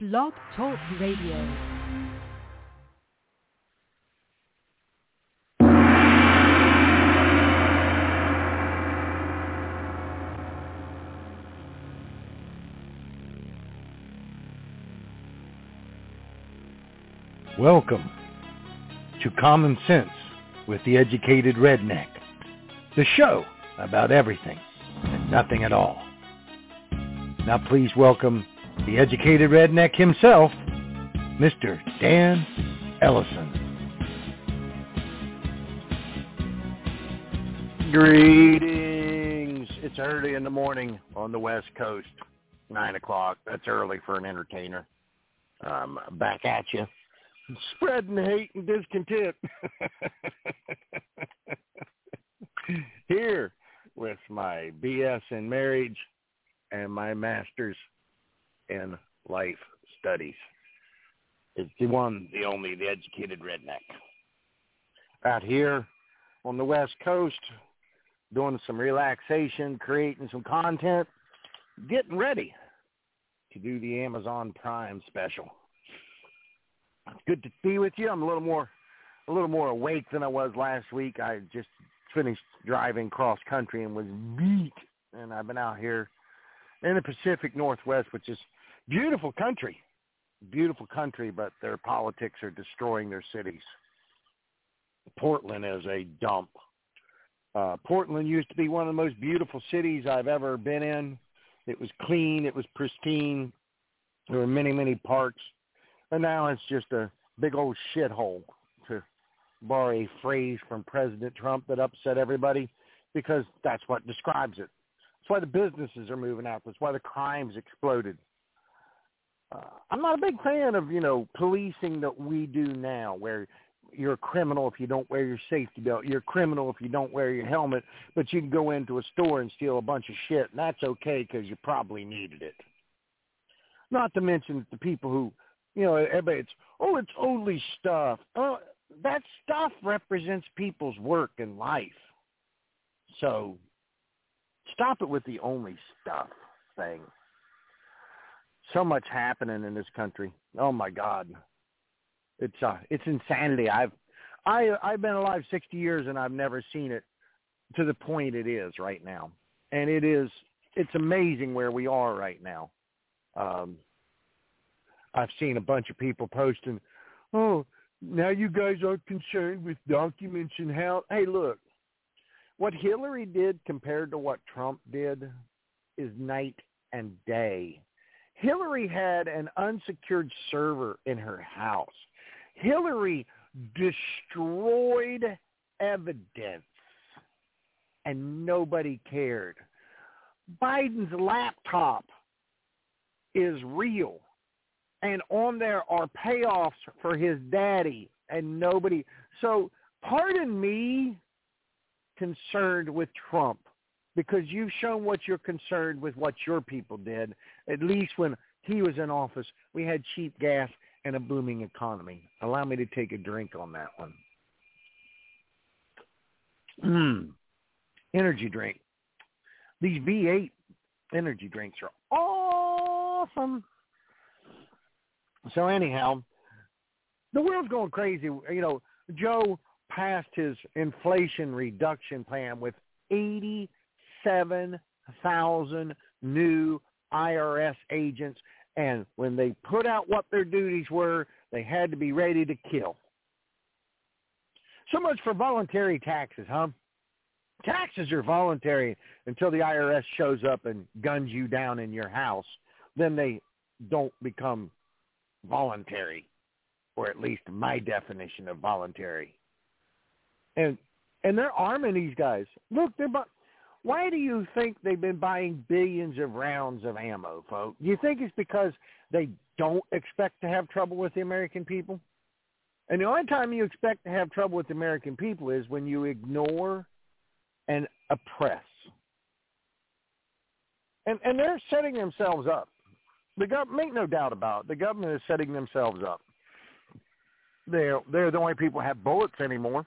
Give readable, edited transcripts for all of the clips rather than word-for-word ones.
Blog Talk Radio. Welcome to Common Sense with the Educated Redneck, the show about everything and nothing at all. Now please welcome the Educated Redneck himself, Mr. Dan Ellison. Greetings. It's early in the morning on the West Coast, 9 o'clock. That's early for an entertainer. Back at you. Spreading hate and discontent. Here with my BS in marriage and my master's in life studies. It's the one, the only, the Educated Redneck. Out here on the West Coast, doing some relaxation, creating some content, getting ready to do the Amazon Prime special. Good to be with you. I'm a little more awake than I was last week. I just finished driving cross country and was beat. And I've been out here in the Pacific Northwest, which is beautiful country, but their politics are destroying their cities. Portland is a dump. Portland used to be one of the most beautiful cities I've ever been in. It was clean. It was pristine. There were many, many parks. And now it's just a big old shithole, to borrow a phrase from President Trump that upset everybody, because that's what describes it. That's why the businesses are moving out. That's why the crime's exploded. I'm not a big fan of, policing that we do now, where you're a criminal if you don't wear your safety belt. You're a criminal if you don't wear your helmet, but you can go into a store and steal a bunch of shit, and that's okay because you probably needed it. Not to mention the people who, everybody, it's only stuff. That stuff represents people's work and life. So stop it with the only stuff thing. So much happening in this country. Oh my God. It's insanity. I've been alive 60 years and I've never seen it to the point it is right now. And it's amazing where we are right now. I've seen a bunch of people posting, oh, now you guys aren't concerned with documents and how. Hey, look, what Hillary did compared to what Trump did is night and day. Hillary had an unsecured server in her house. Hillary destroyed evidence, and nobody cared. Biden's laptop is real. And on there are payoffs for his daddy, and nobody. So pardon me, concerned with Trump, because you've shown what you're concerned with what your people did. At least when he was in office, we had cheap gas and a booming economy. Allow me to take a drink on that one. Energy drink. These V8 energy drinks are awesome. So anyhow, the world's going crazy. Joe passed his inflation reduction plan with 87,000 new IRS agents. And when they put out what their duties were, they had to be ready to kill. So much for voluntary taxes, huh? Taxes are voluntary until the IRS shows up and guns you down in your house. Then they don't become voluntary, or at least my definition of voluntary. And they're arming these guys. Look, why do you think they've been buying billions of rounds of ammo, folks? Do you think it's because they don't expect to have trouble with the American people? And the only time you expect to have trouble with the American people is when you ignore and oppress. And they're setting themselves up. Make no doubt about it. The government is setting themselves up. They're the only people who have bullets anymore.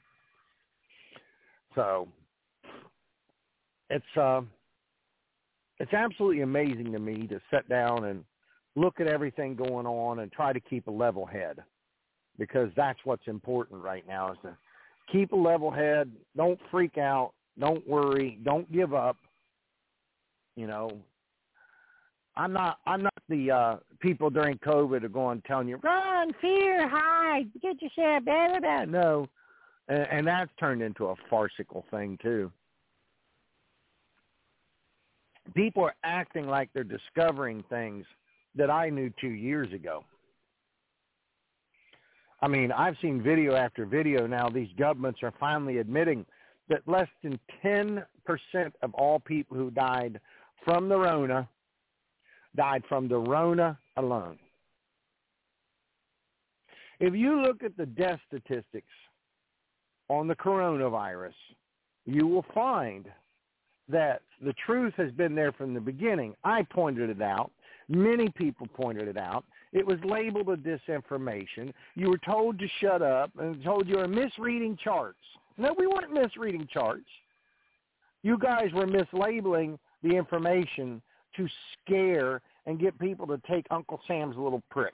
So it's It's absolutely amazing to me to sit down and look at everything going on and try to keep a level head, because that's what's important right now, is to keep a level head. Don't freak out. Don't worry. Don't give up. You know, I'm not the people during COVID are going telling you, run, fear, hide, get yourself, blah, blah, blah. No. And that's turned into a farcical thing too. People are acting like they're discovering things that I knew 2 years ago. I mean, I've seen video after video now. These governments are finally admitting that less than 10% of all people who died from the Rona died from the Rona alone. If you look at the death statistics on the coronavirus, you will find that the truth has been there from the beginning. I pointed it out. Many people pointed it out. It was labeled a disinformation. You were told to shut up and told you were misreading charts. No, we weren't misreading charts. You guys were mislabeling the information to scare and get people to take Uncle Sam's little prick.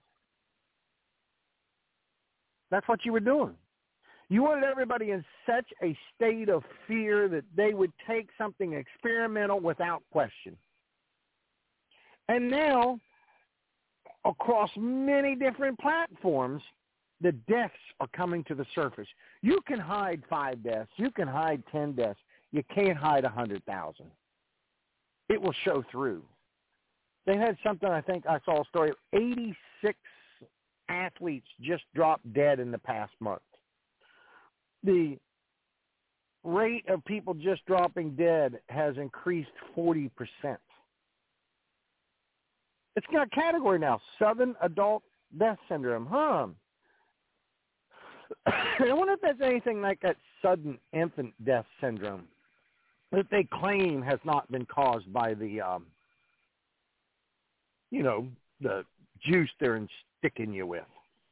That's what you were doing. You wanted everybody in such a state of fear that they would take something experimental without question. And now, across many different platforms, the deaths are coming to the surface. You can hide 5 deaths. You can hide 10 deaths. You can't hide 100,000. It will show through. They had something, I think I saw a story of 86 athletes just dropped dead in the past month. The rate of people just dropping dead has increased 40%. It's got a category now, sudden adult death syndrome. I wonder if that's anything like that sudden infant death syndrome that they claim has not been caused by the, the juice they're sticking you with.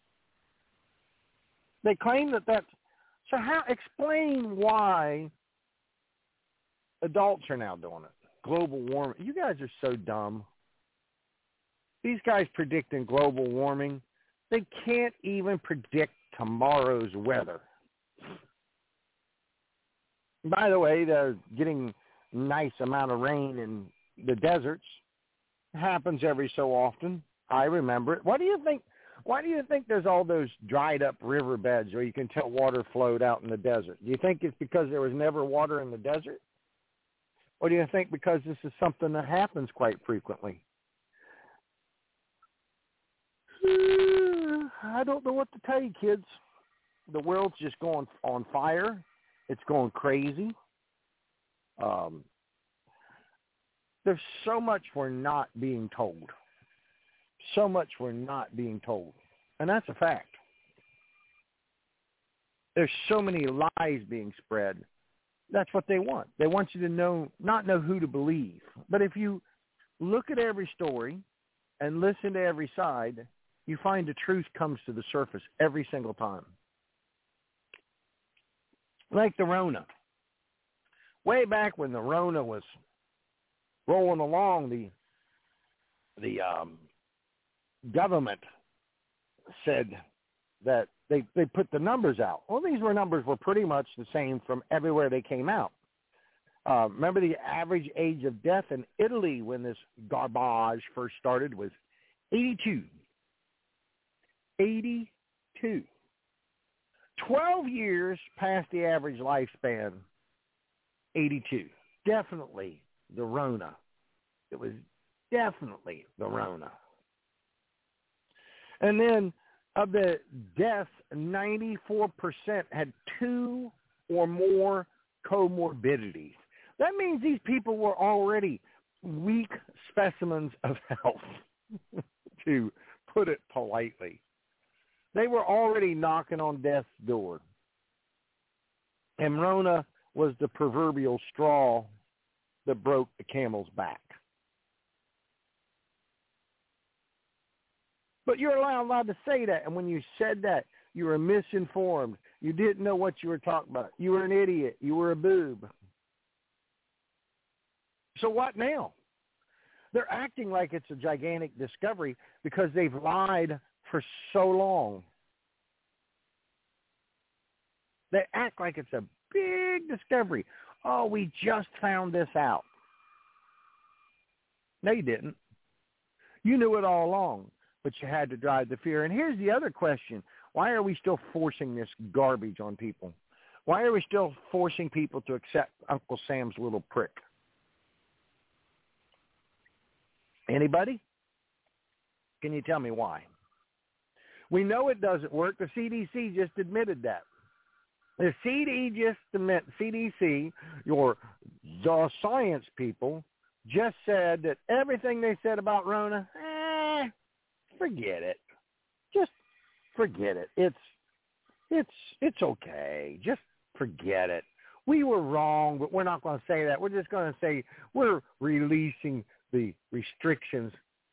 They claim that that's, so explain why adults are now doing it. Global warming. You guys are so dumb. These guys predicting global warming, they can't even predict tomorrow's weather. By the way, they're getting nice amount of rain in the deserts. It happens every so often. I remember it. Why do you think there's all those dried up riverbeds where you can tell water flowed out in the desert? Do you think it's because there was never water in the desert? Or do you think because this is something that happens quite frequently? I don't know what to tell you, kids. The world's just going on fire. It's going crazy. There's so much we're not being told. So much we're not being told. And that's a fact. There's so many lies being spread. That's what they want. They want you to not know who to believe. But if you look at every story and listen to every side, you find the truth comes to the surface every single time. Like the Rona. Way back when the Rona was rolling along, the government said that they put the numbers out. Well, these numbers were pretty much the same from everywhere they came out. Remember, the average age of death in Italy when this garbage first started was 82. 82. 12 years past the average lifespan, 82. Definitely the Rona. It was definitely the Rona. And then of the deaths, 94% had 2 or more comorbidities. That means these people were already weak specimens of health, to put it politely. They were already knocking on death's door. And Rona was the proverbial straw that broke the camel's back. But you're allowed to say that. And when you said that, you were misinformed. You didn't know what you were talking about. You were an idiot. You were a boob. So what now? They're acting like it's a gigantic discovery because they've lied for so long. They act like it's a big discovery. Oh, we just found this out. No, you didn't. You knew it all along, but you had to drive the fear. And here's the other question. Why are we still forcing this garbage on people? Why are we still forcing people to accept Uncle Sam's little prick? Anybody? Can you tell me why? We know it doesn't work. The CDC just admitted that. The CDC, the science people, just said that everything they said about Rona, forget it. Just forget it. It's okay. Just forget it. We were wrong, but we're not going to say that. We're just going to say we're releasing the restrictions.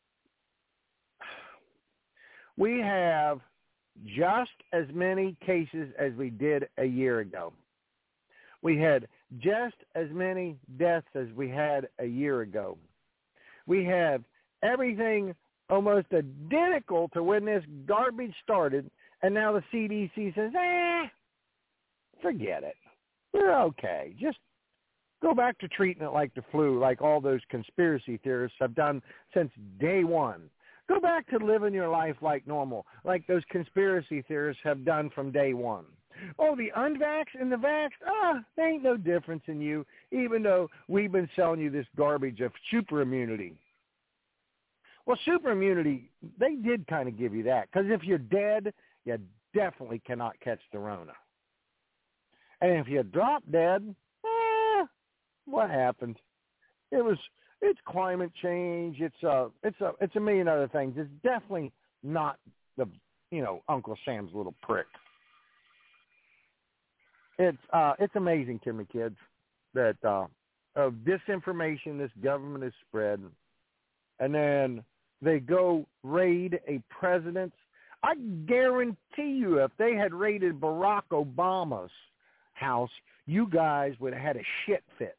We have just as many cases as we did a year ago. We had just as many deaths as we had a year ago. We have everything almost identical to when this garbage started, and now the CDC says, forget it. We're okay. Just go back to treating it like the flu, like all those conspiracy theorists have done since day one. Go back to living your life like normal, like those conspiracy theorists have done from day one. Oh, the unvaxxed and the vaxxed, there ain't no difference in you, even though we've been selling you this garbage of super immunity. Well, super immunity, they did kind of give you that, because if you're dead, you definitely cannot catch the Rona. And if you drop dead, what happened? It's climate change. It's a million other things. It's definitely not the Uncle Sam's little prick. It's amazing to me, kids, that of disinformation this government is spreading, and then they go raid a president's. I guarantee you, if they had raided Barack Obama's house, you guys would have had a shit fit.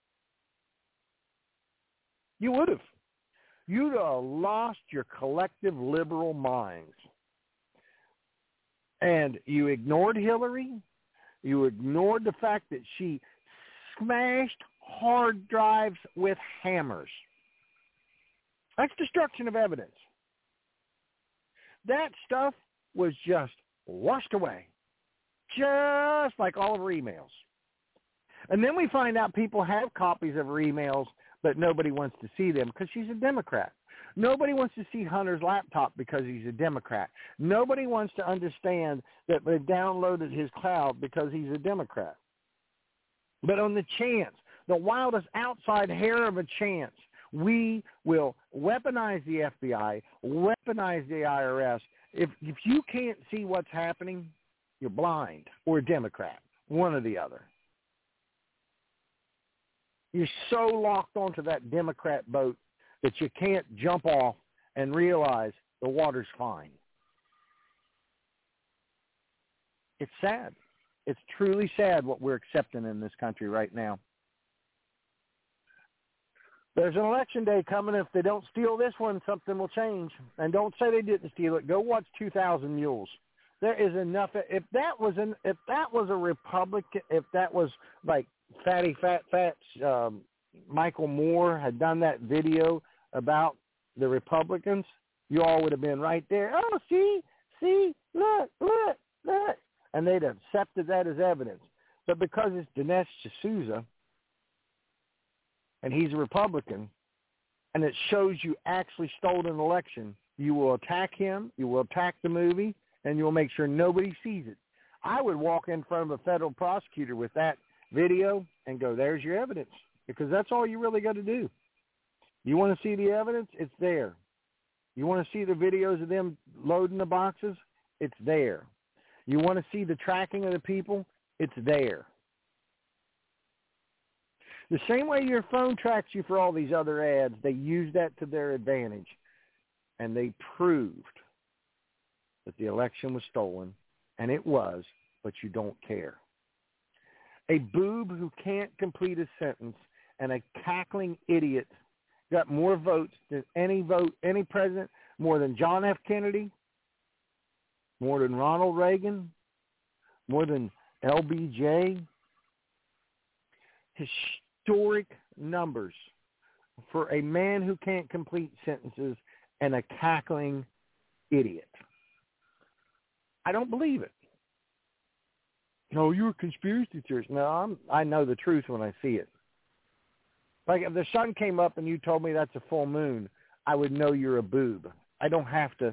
You would have. You'd have lost your collective liberal minds. And you ignored Hillary. You ignored the fact that she smashed hard drives with hammers. That's destruction of evidence. That stuff was just washed away, just like all of her emails. And then we find out people have copies of her emails, but nobody wants to see them because she's a Democrat. Nobody wants to see Hunter's laptop because he's a Democrat. Nobody wants to understand that they downloaded his cloud because he's a Democrat. But on the chance, the wildest outside hair of a chance, we will weaponize the FBI, weaponize the IRS. If you can't see what's happening, you're blind or a Democrat, one or the other. You're so locked onto that Democrat boat that you can't jump off and realize the water's fine. It's sad. It's truly sad what we're accepting in this country right now. There's an election day coming. If they don't steal this one, something will change. And don't say they didn't steal it. Go watch 2,000 Mules. There is enough. If that was a Republican, if that was like Fatty Michael Moore had done that video about the Republicans, you all would have been right there. Oh, see, look. And they'd have accepted that as evidence. But because it's Dinesh D'Souza, and he's a Republican, and it shows you actually stole an election, you will attack him, you will attack the movie, and you will make sure nobody sees it. I would walk in front of a federal prosecutor with that video and go, there's your evidence, because that's all you really got to do. You want to see the evidence? It's there. You want to see the videos of them loading the boxes? It's there. You want to see the tracking of the people? It's there. The same way your phone tracks you for all these other ads, they use that to their advantage. And they proved that the election was stolen, and it was, but you don't care. A boob who can't complete a sentence and a cackling idiot got more votes than any president, more than John F. Kennedy, more than Ronald Reagan, more than LBJ. Historic numbers for a man who can't complete sentences and a cackling idiot. I don't believe it. No, you're a conspiracy theorist. No, I know the truth when I see it. Like if the sun came up and you told me that's a full moon, I would know you're a boob. I don't have to.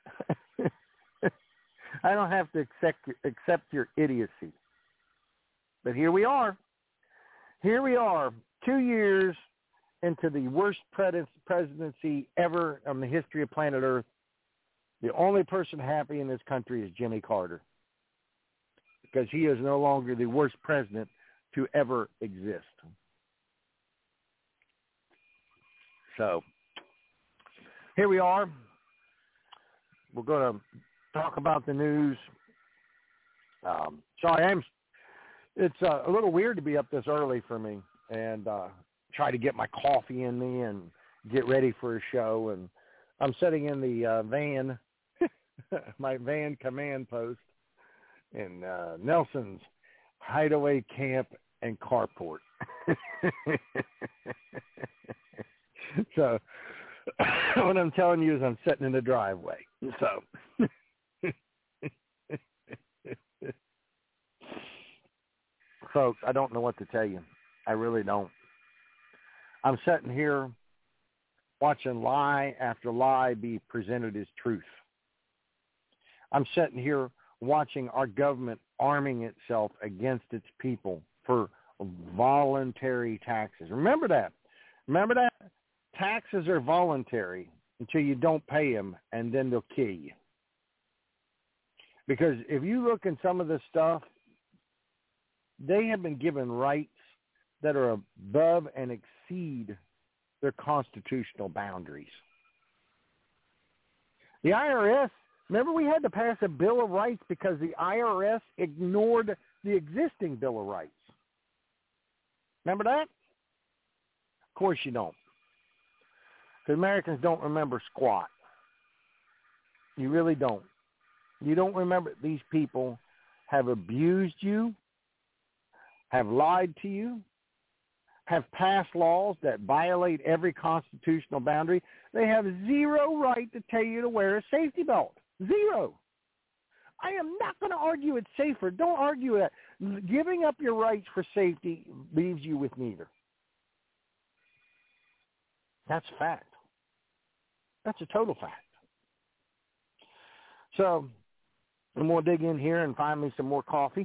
I don't have to accept your idiocy. But here we are. Here we are, 2 years into the worst presidency ever in the history of planet Earth. The only person happy in this country is Jimmy Carter, because he is no longer the worst president to ever exist. So here we are. We're going to talk about the news. It's a little weird to be up this early for me and try to get my coffee in me and get ready for a show. And I'm sitting in the van, my van command post in Nelson's Hideaway Camp and Carport. So what I'm telling you is I'm sitting in the driveway. So folks, I don't know what to tell you. I really don't. I'm sitting here watching lie after lie be presented as truth. I'm sitting here watching our government arming itself against its people for voluntary taxes. Remember that. Remember that? Taxes are voluntary until you don't pay them, and then they'll kill you. Because if you look in some of this stuff, they have been given rights that are above and exceed their constitutional boundaries. The IRS, remember we had to pass a Bill of Rights because the IRS ignored the existing Bill of Rights. Remember that? Of course you don't. Because Americans don't remember squat. You really don't. You don't remember these people have abused you, have lied to you, have passed laws that violate every constitutional boundary. They have zero right to tell you to wear a safety belt. Zero. I am not going to argue it's safer. Don't argue that. Giving up your rights for safety leaves you with neither. That's a fact. That's a total fact. So I'm going to dig in here and find me some more coffee.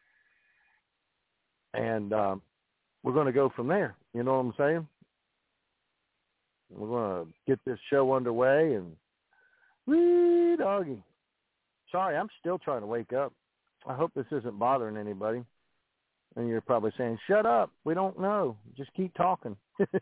And we're going to go from there. You know what I'm saying? We're going to get this show underway and wee doggy. Sorry, I'm still trying to wake up. I hope this isn't bothering anybody. And you're probably saying, shut up. We don't know. Just keep talking.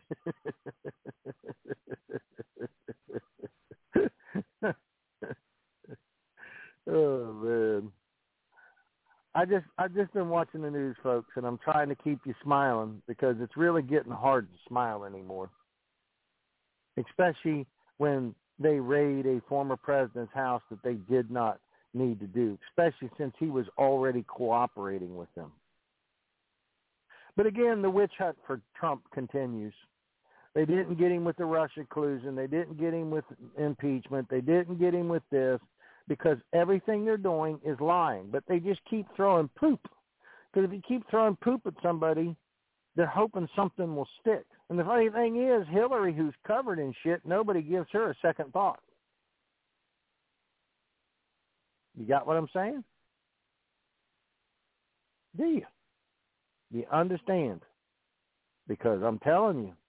Oh, man. I've just been watching the news, folks, and I'm trying to keep you smiling because it's really getting hard to smile anymore, especially when they raid a former president's house that they did not need to do, especially since he was already cooperating with them. But again, the witch hunt for Trump continues. They didn't get him with the Russia collusion. They didn't get him with impeachment. They didn't get him with this because everything they're doing is lying. But they just keep throwing poop. Because if you keep throwing poop at somebody, they're hoping something will stick. And the funny thing is, Hillary, who's covered in shit, nobody gives her a second thought. You got what I'm saying? Do you? You understand? Because I'm telling you,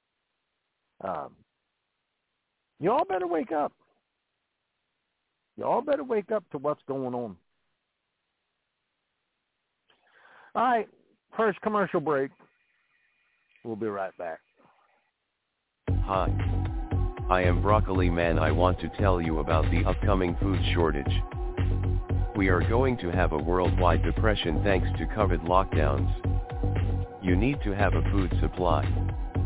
y'all better wake up. Y'all better wake up to what's going on. All right, first commercial break. We'll be right back. Hi. I am Broccoli Man. I want to tell you about the upcoming food shortage. We are going to have a worldwide depression thanks to COVID lockdowns. You need to have a food supply.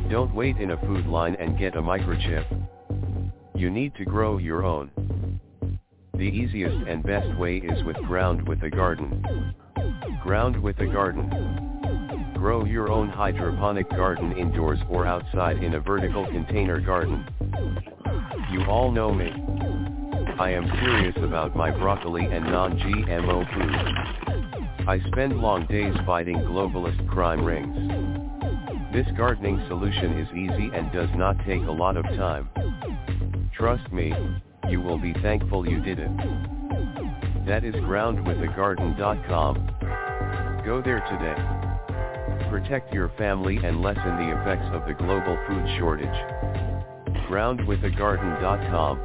Don't wait in a food line and get a microchip. You need to grow your own. The easiest and best way is with Ground with a Garden. Ground with a Garden. Grow your own hydroponic garden indoors or outside in a vertical container garden. You all know me. I am serious about my broccoli and non-GMO food. I spend long days fighting globalist crime rings. This gardening solution is easy and does not take a lot of time. Trust me, you will be thankful you did it. That is groundwithagarden.com. Go there today. Protect your family and lessen the effects of the global food shortage. Groundwithagarden.com.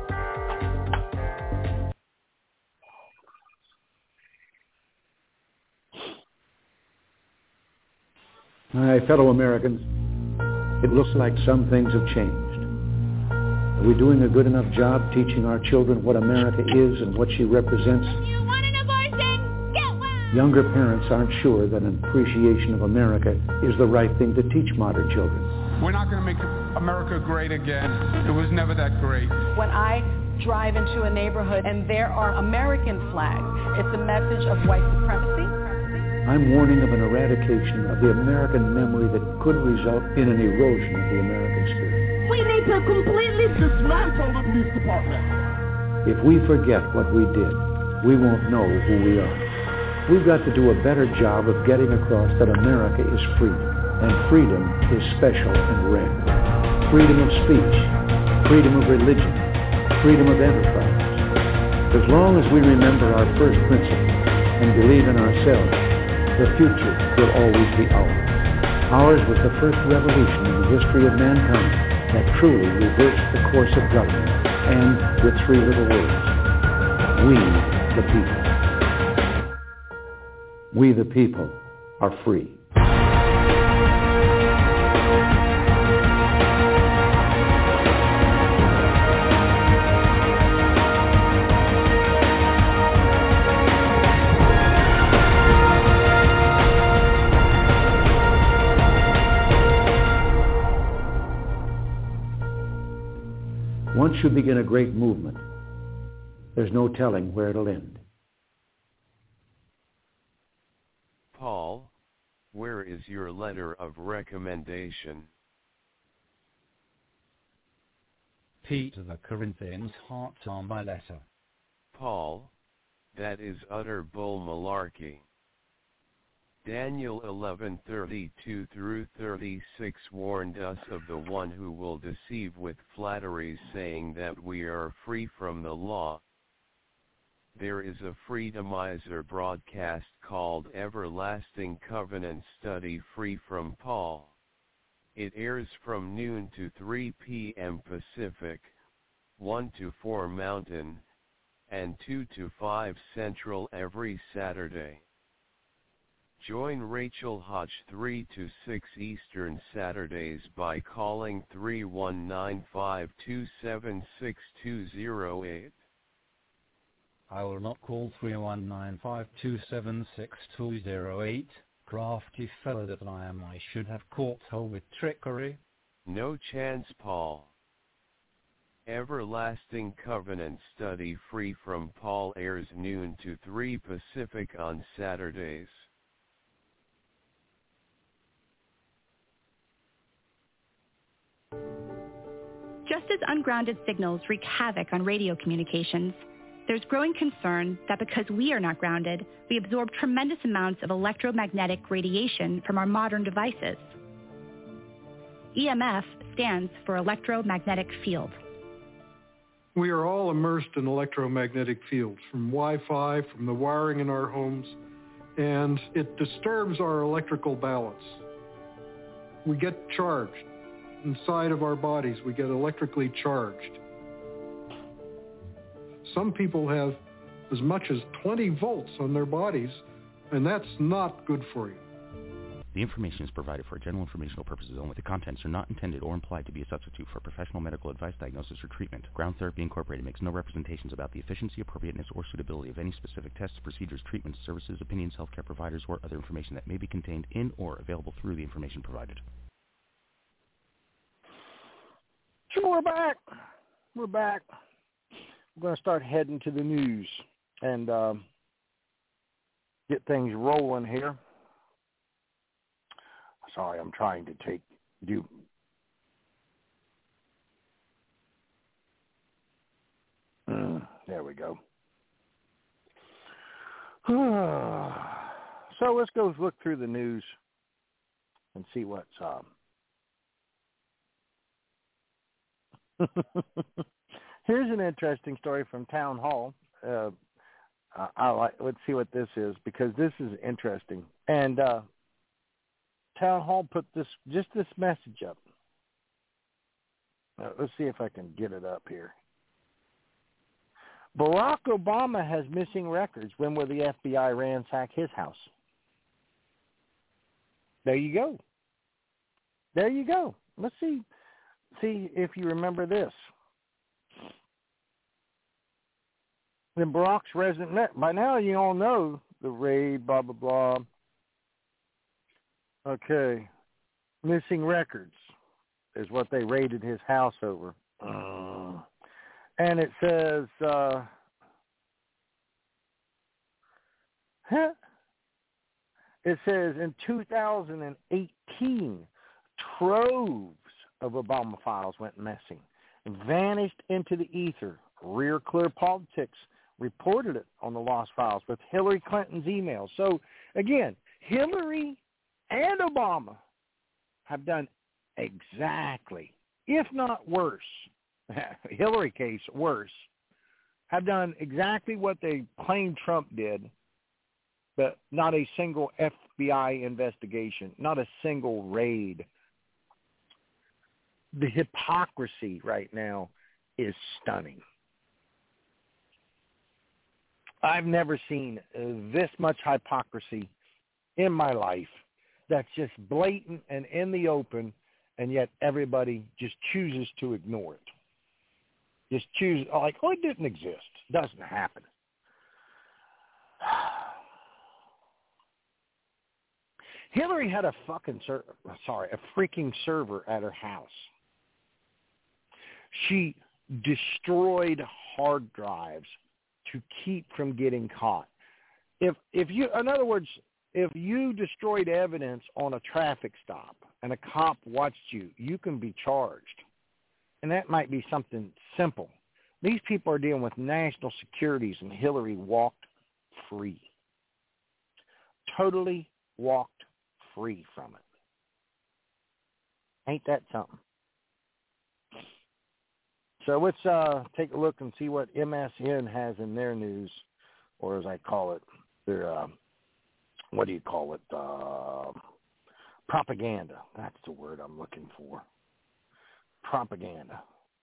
My fellow Americans, it looks like some things have changed. Are we doing a good enough job teaching our children what America is and what she represents? You want an abortion? Get one! Younger parents aren't sure that an appreciation of America is the right thing to teach modern children. We're not going to make America great again. It was never that great. When I drive into a neighborhood and there are American flags, it's a message of white supremacy. I'm warning of an eradication of the American memory that could result in an erosion of the American spirit. We need to completely dismantle the police department. If we forget what we did, we won't know who we are. We've got to do a better job of getting across that America is free, and freedom is special and rare. Freedom of speech, freedom of religion, freedom of enterprise. As long as we remember our first principle and believe in ourselves, the future will always be ours. Ours was the first revolution in the history of mankind that truly reversed the course of government, and with three little words: we the people. We the people are free. Once you begin a great movement, there's no telling where it'll end. Paul, where is your letter of recommendation? P to the Corinthians, hearts are my letter. Paul, that is utter bull malarkey. Daniel 11:32-36 warned us of the one who will deceive with flatteries, saying that we are free from the law. There is a Freedomizer broadcast called Everlasting Covenant Study Free from Paul. It airs from noon to 3 p.m. Pacific, 1 to 4 Mountain, and 2 to 5 Central every Saturday. Join Rachel Hodge 3 to 6 Eastern Saturdays by calling 319-527-6208. I will not call 319-527-6208. Crafty fellow that I am, I should have caught her with trickery. No chance, Paul. Everlasting Covenant Study Free from Paul airs noon to 3 Pacific on Saturdays. Just as ungrounded signals wreak havoc on radio communications, there's growing concern that because we are not grounded, we absorb tremendous amounts of electromagnetic radiation from our modern devices. EMF stands for electromagnetic field. We are all immersed in electromagnetic fields, from Wi-Fi, from the wiring in our homes, and it disturbs our electrical balance. We get charged. Inside of our bodies, we get electrically charged. Some people have as much as 20 volts on their bodies, and that's not good for you. The information is provided for general informational purposes only. The contents are not intended or implied to be a substitute for professional medical advice, diagnosis, or treatment. Ground Therapy Incorporated makes no representations about the efficiency, appropriateness, or suitability of any specific tests, procedures, treatments, services, opinions, healthcare providers, or other information that may be contained in or available through the information provided. So we're back. We're back. We're going to start heading to the news and get things rolling here. Sorry, I'm trying to do. There we go. So let's go look through the news and see what's Here's an interesting story from Town Hall. Let's see what this is, because this is interesting. And Town Hall put this message up. Let's see if I can get it up here. Barack Obama has missing records. When will the FBI ransack his house? There you go. There you go. Let's see if you remember this. Then Barack's resident, by now you all know the raid, blah, blah, blah. Okay. Missing records is what they raided his house over. And it says, in 2018, troves of Obama files went missing and vanished into the ether. Rear Clear Politics reported it on the lost files with Hillary Clinton's emails. So, again, Hillary and Obama have done exactly, if not worse, Hillary case worse, have done exactly what they claim Trump did, but not a single FBI investigation, not a single raid. The hypocrisy right now is stunning. I've never seen this much hypocrisy in my life that's just blatant and in the open, and yet everybody just chooses to ignore it. Just choose, like, oh, it didn't exist. Doesn't happen. Hillary had a freaking server at her house. She destroyed hard drives to keep from getting caught. In other words, if you destroyed evidence on a traffic stop and a cop watched you, you can be charged. And that might be something simple. These people are dealing with national securities, and Hillary walked free. Totally walked free from it. Ain't that something? So let's take a look and see what MSN has in their news, or as I call it, their, what do you call it? Propaganda. That's the word I'm looking for. Propaganda.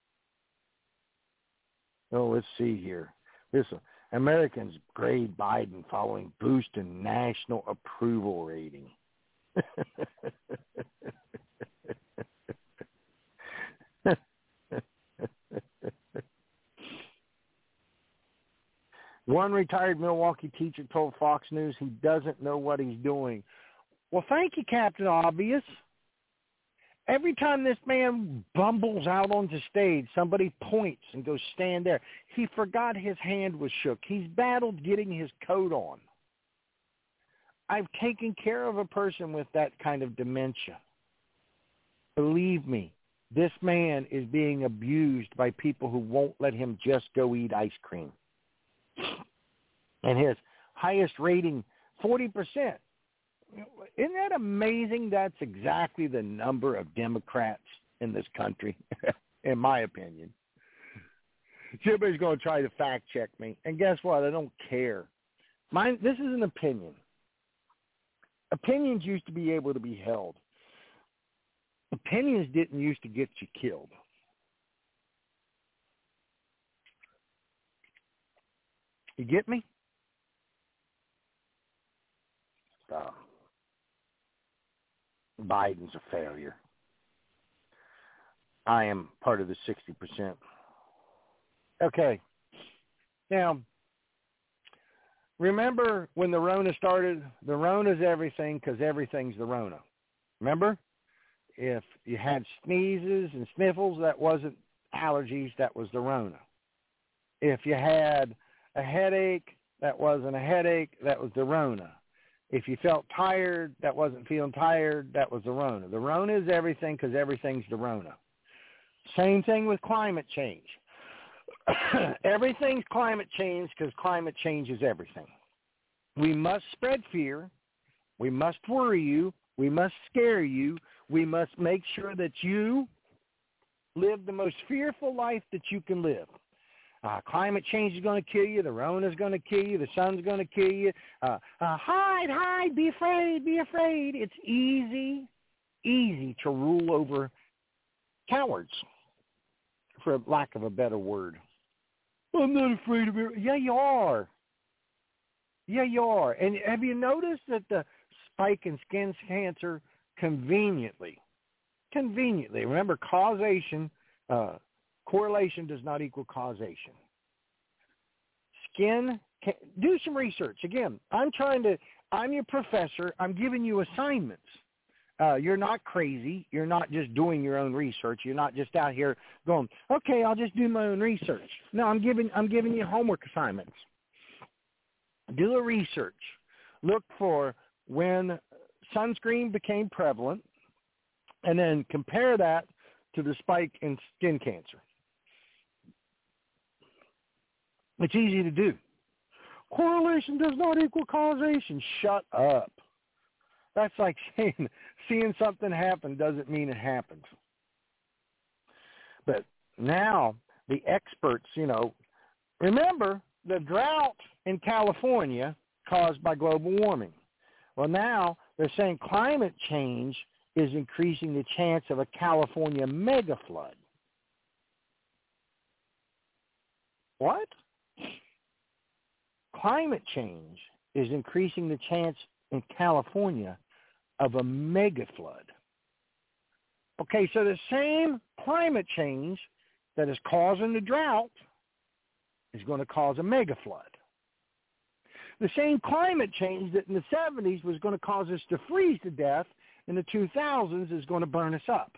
Oh, let's see here. This Americans grade Biden following boost in national approval rating. One retired Milwaukee teacher told Fox News he doesn't know what he's doing. Well, thank you, Captain Obvious. Every time this man bumbles out onto stage, somebody points and goes, stand there. He forgot his hand was shook. He's battled getting his coat on. I've taken care of a person with that kind of dementia. Believe me, this man is being abused by people who won't let him just go eat ice cream. And his highest rating, 40%. Isn't that amazing? That's exactly the number of Democrats in this country, in my opinion. Everybody's going to try to fact check me. And guess what? I don't care. This is an opinion. Opinions used to be able to be held. Opinions didn't used to get you killed. You get me? Biden's a failure. I am part of the 60%. Okay. Now, remember when the Rona started? The Rona's everything because everything's the Rona. Remember? If you had sneezes and sniffles, that wasn't allergies, that was the Rona. If you had a headache, that wasn't a headache, that was the Rona. If you felt tired, that wasn't feeling tired, that was the Rona. The Rona is everything because everything's the Rona. Same thing with climate change. Everything's climate change because climate change is everything. We must spread fear. We must worry you. We must scare you. We must make sure that you live the most fearful life that you can live. Climate change is going to kill you. The Rona is going to kill you. The sun's going to kill you. Hide, be afraid, be afraid. It's easy to rule over cowards, for lack of a better word. I'm not afraid of it. Yeah, you are. Yeah, you are. And have you noticed that the spike in skin cancer conveniently, remember causation, correlation does not equal causation. Do some research. Again, I'm your professor. I'm giving you assignments. You're not crazy. You're not just doing your own research. You're not just out here going, okay, I'll just do my own research. No, I'm giving you homework assignments. Do a research. Look for when sunscreen became prevalent, and then compare that to the spike in skin cancer. It's easy to do. Correlation does not equal causation. Shut up. That's like saying seeing something happen doesn't mean it happened. But now the experts, remember the drought in California caused by global warming. Well, now they're saying climate change is increasing the chance of a California mega flood. What? Climate change is increasing the chance in California of a mega flood. Okay, so the same climate change that is causing the drought is going to cause a mega flood. The same climate change that in the 70s was going to cause us to freeze to death in the 2000s is going to burn us up.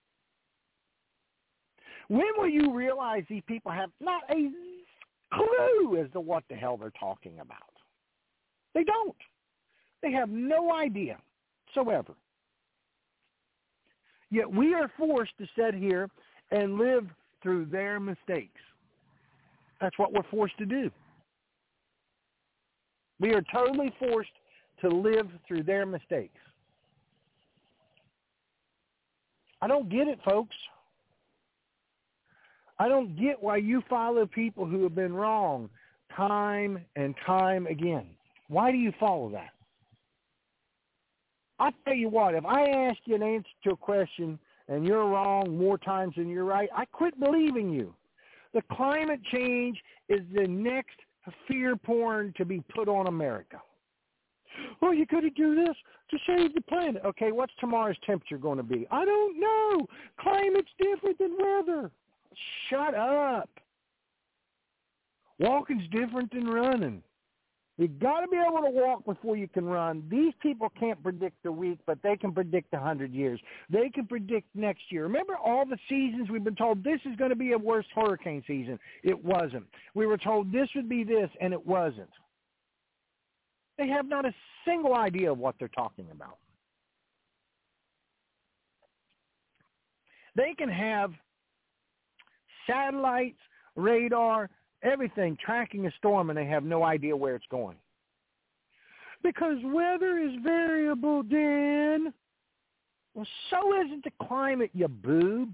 When will you realize these people have not a clue as to what the hell they're talking about? They don't. They have no idea whatsoever. Yet we are forced to sit here and live through their mistakes. That's what we're forced to do. We are totally forced to live through their mistakes. I don't get it, folks. I don't get why you follow people who have been wrong time and time again. Why do you follow that? I'll tell you what, if I ask you an answer to a question and you're wrong more times than you're right, I quit believing you. The climate change is the next fear porn to be put on America. Oh, you got to do this to save the planet. Okay, what's tomorrow's temperature going to be? I don't know. Climate's different than weather. Shut up. Walking's different than running. You've got to be able to walk before you can run. These people can't predict the week, but they can predict 100 years. They can predict next year. Remember all the seasons we've been told this is going to be a worse hurricane season. It wasn't. We were told this would be this, and it wasn't. They have not a single idea of what they're talking about. They can have satellites, radar, everything tracking a storm, and they have no idea where it's going. Because weather is variable, Dan. Well, so isn't the climate, you boobs.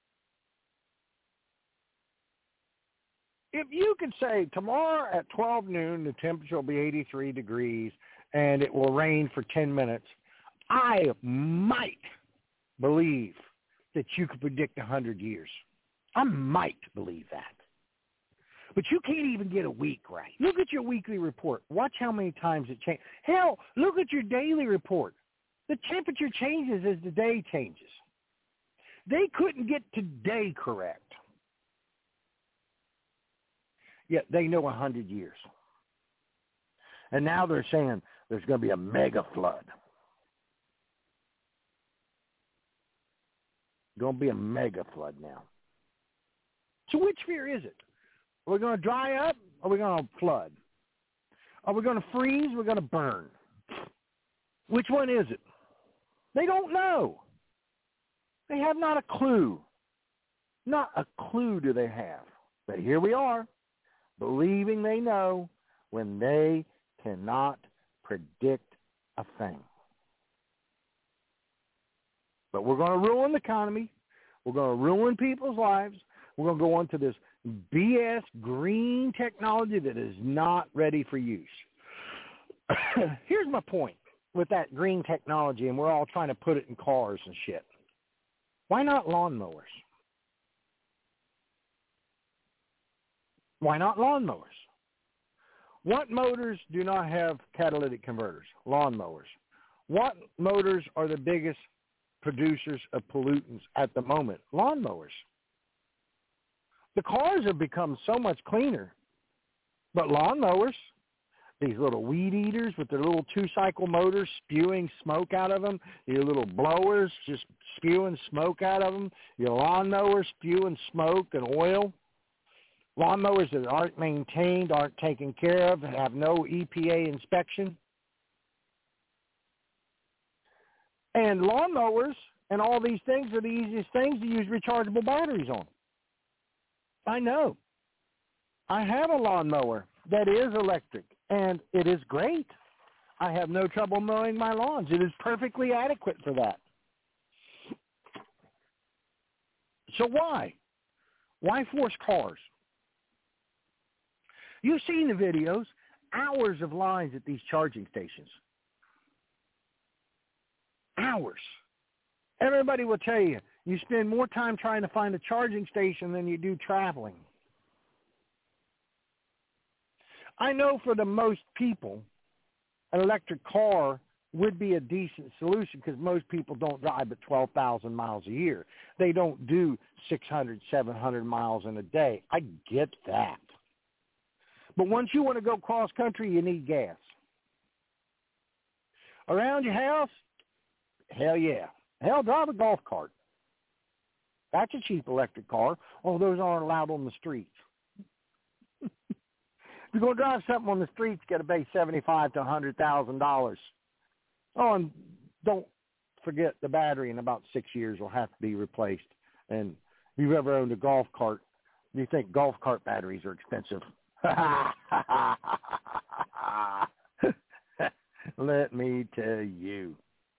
If you could say tomorrow at 12 noon, the temperature will be 83 degrees and it will rain for 10 minutes, I might believe that you could predict 100 years. I might believe that. But you can't even get a week right. Look at your weekly report. Watch how many times it changes. Hell, look at your daily report. The temperature changes as the day changes. They couldn't get today correct. Yet they know 100 years. And now they're saying there's going to be a mega flood. going to be a mega flood now. So which fear is it? Are we going to dry up or are we going to flood? Are we going to freeze or are we going to burn? Which one is it? They don't know. They have not a clue. Not a clue do they have. But here we are, believing they know when they cannot predict a thing. But we're going to ruin the economy. We're going to ruin people's lives. We're going to go on to this BS green technology that is not ready for use. Here's my point with that green technology, and we're all trying to put it in cars and shit. Why not lawnmowers? Why not lawnmowers? What motors do not have catalytic converters? Lawnmowers. What motors are the biggest producers of pollutants at the moment? Lawnmowers. The cars have become so much cleaner, but lawnmowers, these little weed eaters with their little 2-cycle motors spewing smoke out of them, your little blowers just spewing smoke out of them, your lawnmowers spewing smoke and oil, lawnmowers that aren't maintained, aren't taken care of, and have no EPA inspection. And lawnmowers and all these things are the easiest things to use rechargeable batteries on. I know. I have a lawnmower that is electric, and it is great. I have no trouble mowing my lawns. It is perfectly adequate for that. So why? Why force cars? You've seen the videos, hours of lines at these charging stations. Hours. Everybody will tell you, you spend more time trying to find a charging station than you do traveling. I know for the most people, an electric car would be a decent solution because most people don't drive but 12,000 miles a year. They don't do 600, 700 miles in a day. I get that. But once you want to go cross country, you need gas. Around your house, hell yeah. Hell, drive a golf cart. That's a cheap electric car, although those aren't allowed on the streets. If you're going to drive something on the streets, you got to pay $75,000 to $100,000. Oh, and don't forget the battery in about 6 years will have to be replaced. And if you've ever owned a golf cart, you think golf cart batteries are expensive. Let me tell you.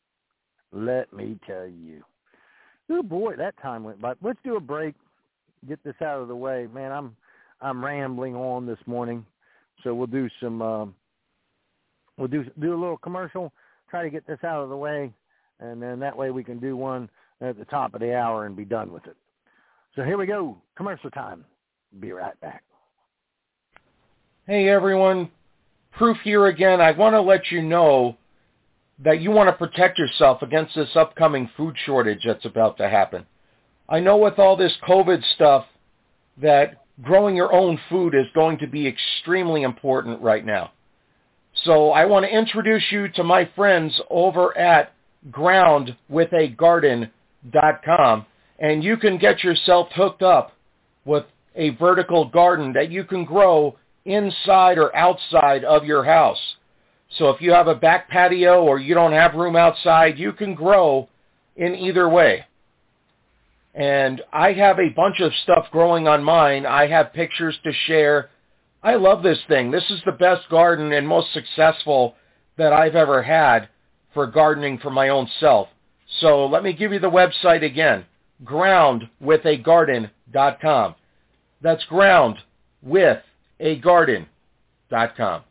Oh boy, that time went by. Let's do a break. Get this out of the way, man. I'm rambling on this morning, so we'll do some. We'll do a little commercial. Try to get this out of the way, and then that way we can do one at the top of the hour and be done with it. So here we go, commercial time. Be right back. Hey everyone, Proof here again. I want to let you know that you want to protect yourself against this upcoming food shortage that's about to happen. I know with all this COVID stuff that growing your own food is going to be extremely important right now. So I want to introduce you to my friends over at groundwithagarden.com, and you can get yourself hooked up with a vertical garden that you can grow inside or outside of your house. So if you have a back patio or you don't have room outside, you can grow in either way. And I have a bunch of stuff growing on mine. I have pictures to share. I love this thing. This is the best garden and most successful that I've ever had for gardening for my own self. So let me give you the website again, groundwithagarden.com. That's groundwithagarden.com.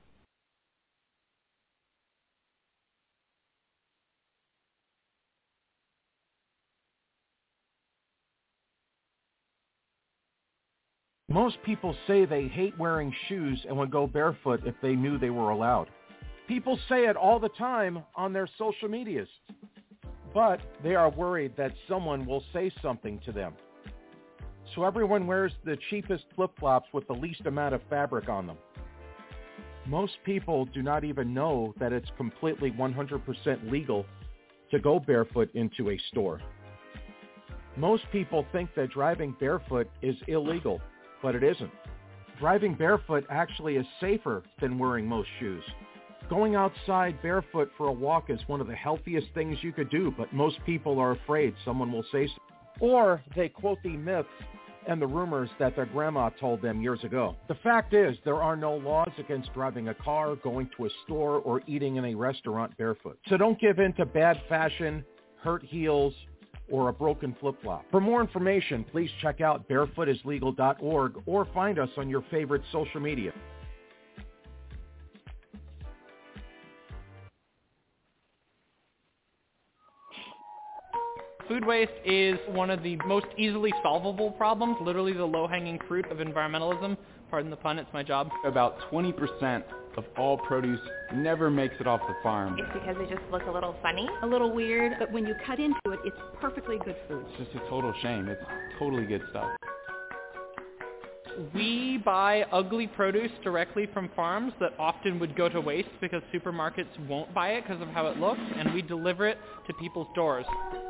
Most people say they hate wearing shoes and would go barefoot if they knew they were allowed. People say it all the time on their social medias, but they are worried that someone will say something to them. So everyone wears the cheapest flip-flops with the least amount of fabric on them. Most people do not even know that it's completely 100% legal to go barefoot into a store. Most people think that driving barefoot is illegal, but it isn't. Driving barefoot actually is safer than wearing most shoes. Going outside barefoot for a walk is one of the healthiest things you could do, but most people are afraid someone will say so. Or they quote the myths and the rumors that their grandma told them years ago. The fact is, there are no laws against driving a car, going to a store, or eating in a restaurant barefoot. So don't give in to bad fashion, hurt heels, or a broken flip-flop. For more information, please check out barefootislegal.org or find us on your favorite social media. Food waste is one of the most easily solvable problems, literally the low-hanging fruit of environmentalism. Pardon the pun, it's my job. About 20% of all produce never makes it off the farm. It's because they just look a little funny, a little weird, but when you cut into it, it's perfectly good food. It's just a total shame. It's totally good stuff. We buy ugly produce directly from farms that often would go to waste because supermarkets won't buy it because of how it looks, and we deliver it to people's doors.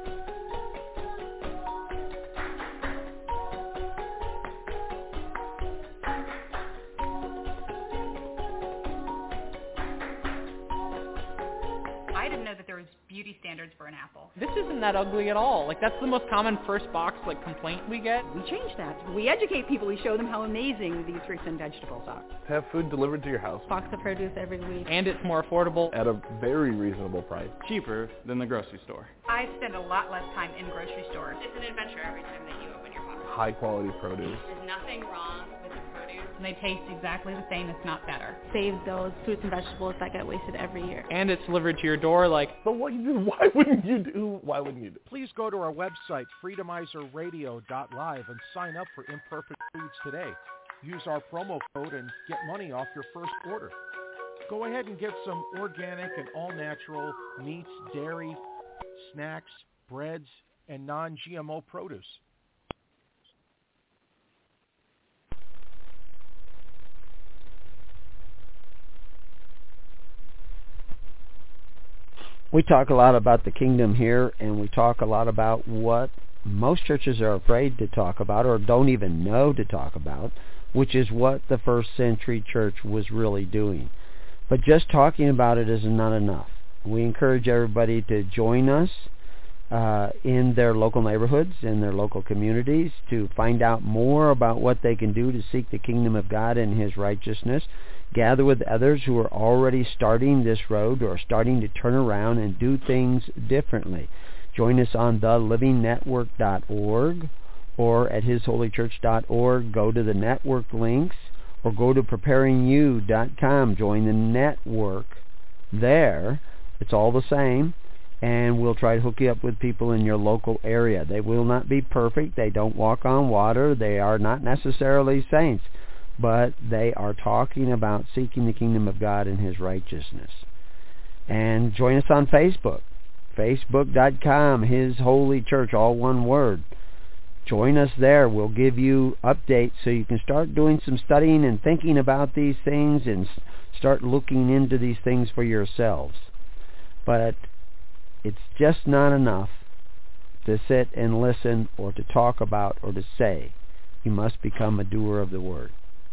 Beauty standards for an apple. This isn't that ugly at all. Like, that's the most common first box complaint we get. We change that. We educate people. We show them how amazing these fruits and vegetables are. Have food delivered to your house. Box of produce every week. And it's more affordable. At a very reasonable price. Cheaper than the grocery store. I spend a lot less time in grocery stores. It's an adventure every time that you open your box. High quality produce. There's nothing wrong with the produce. And they taste exactly the same, if not better. Save those fruits and vegetables that get wasted every year. And it's delivered to your door But why wouldn't you do? Please go to our website, freedomizerradio.live, and sign up for Imperfect Foods today. Use our promo code and get money off your first order. Go ahead and get some organic and all-natural meats, dairy, snacks, breads, and non-GMO produce. We talk a lot about the kingdom here, and we talk a lot about what most churches are afraid to talk about or don't even know to talk about, which is what the first century church was really doing. But just talking about it is not enough. We encourage everybody to join us in their local neighborhoods, in their local communities, to find out more about what they can do to seek the kingdom of God and His righteousness. Gather with others who are already starting this road or starting to turn around and do things differently. Join us on thelivingnetwork.org or at hisholychurch.org. Go to the network links or go to preparingyou.com. Join the network there. It's all the same. And we'll try to hook you up with people in your local area. They will not be perfect. They don't walk on water. They are not necessarily saints. But they are talking about seeking the kingdom of God and His righteousness. And join us on Facebook. Facebook.com, His Holy Church, all one word. Join us there. We'll give you updates so you can start doing some studying and thinking about these things and start looking into these things for yourselves. But it's just not enough to sit and listen or to talk about or to say. You must become a doer of the word.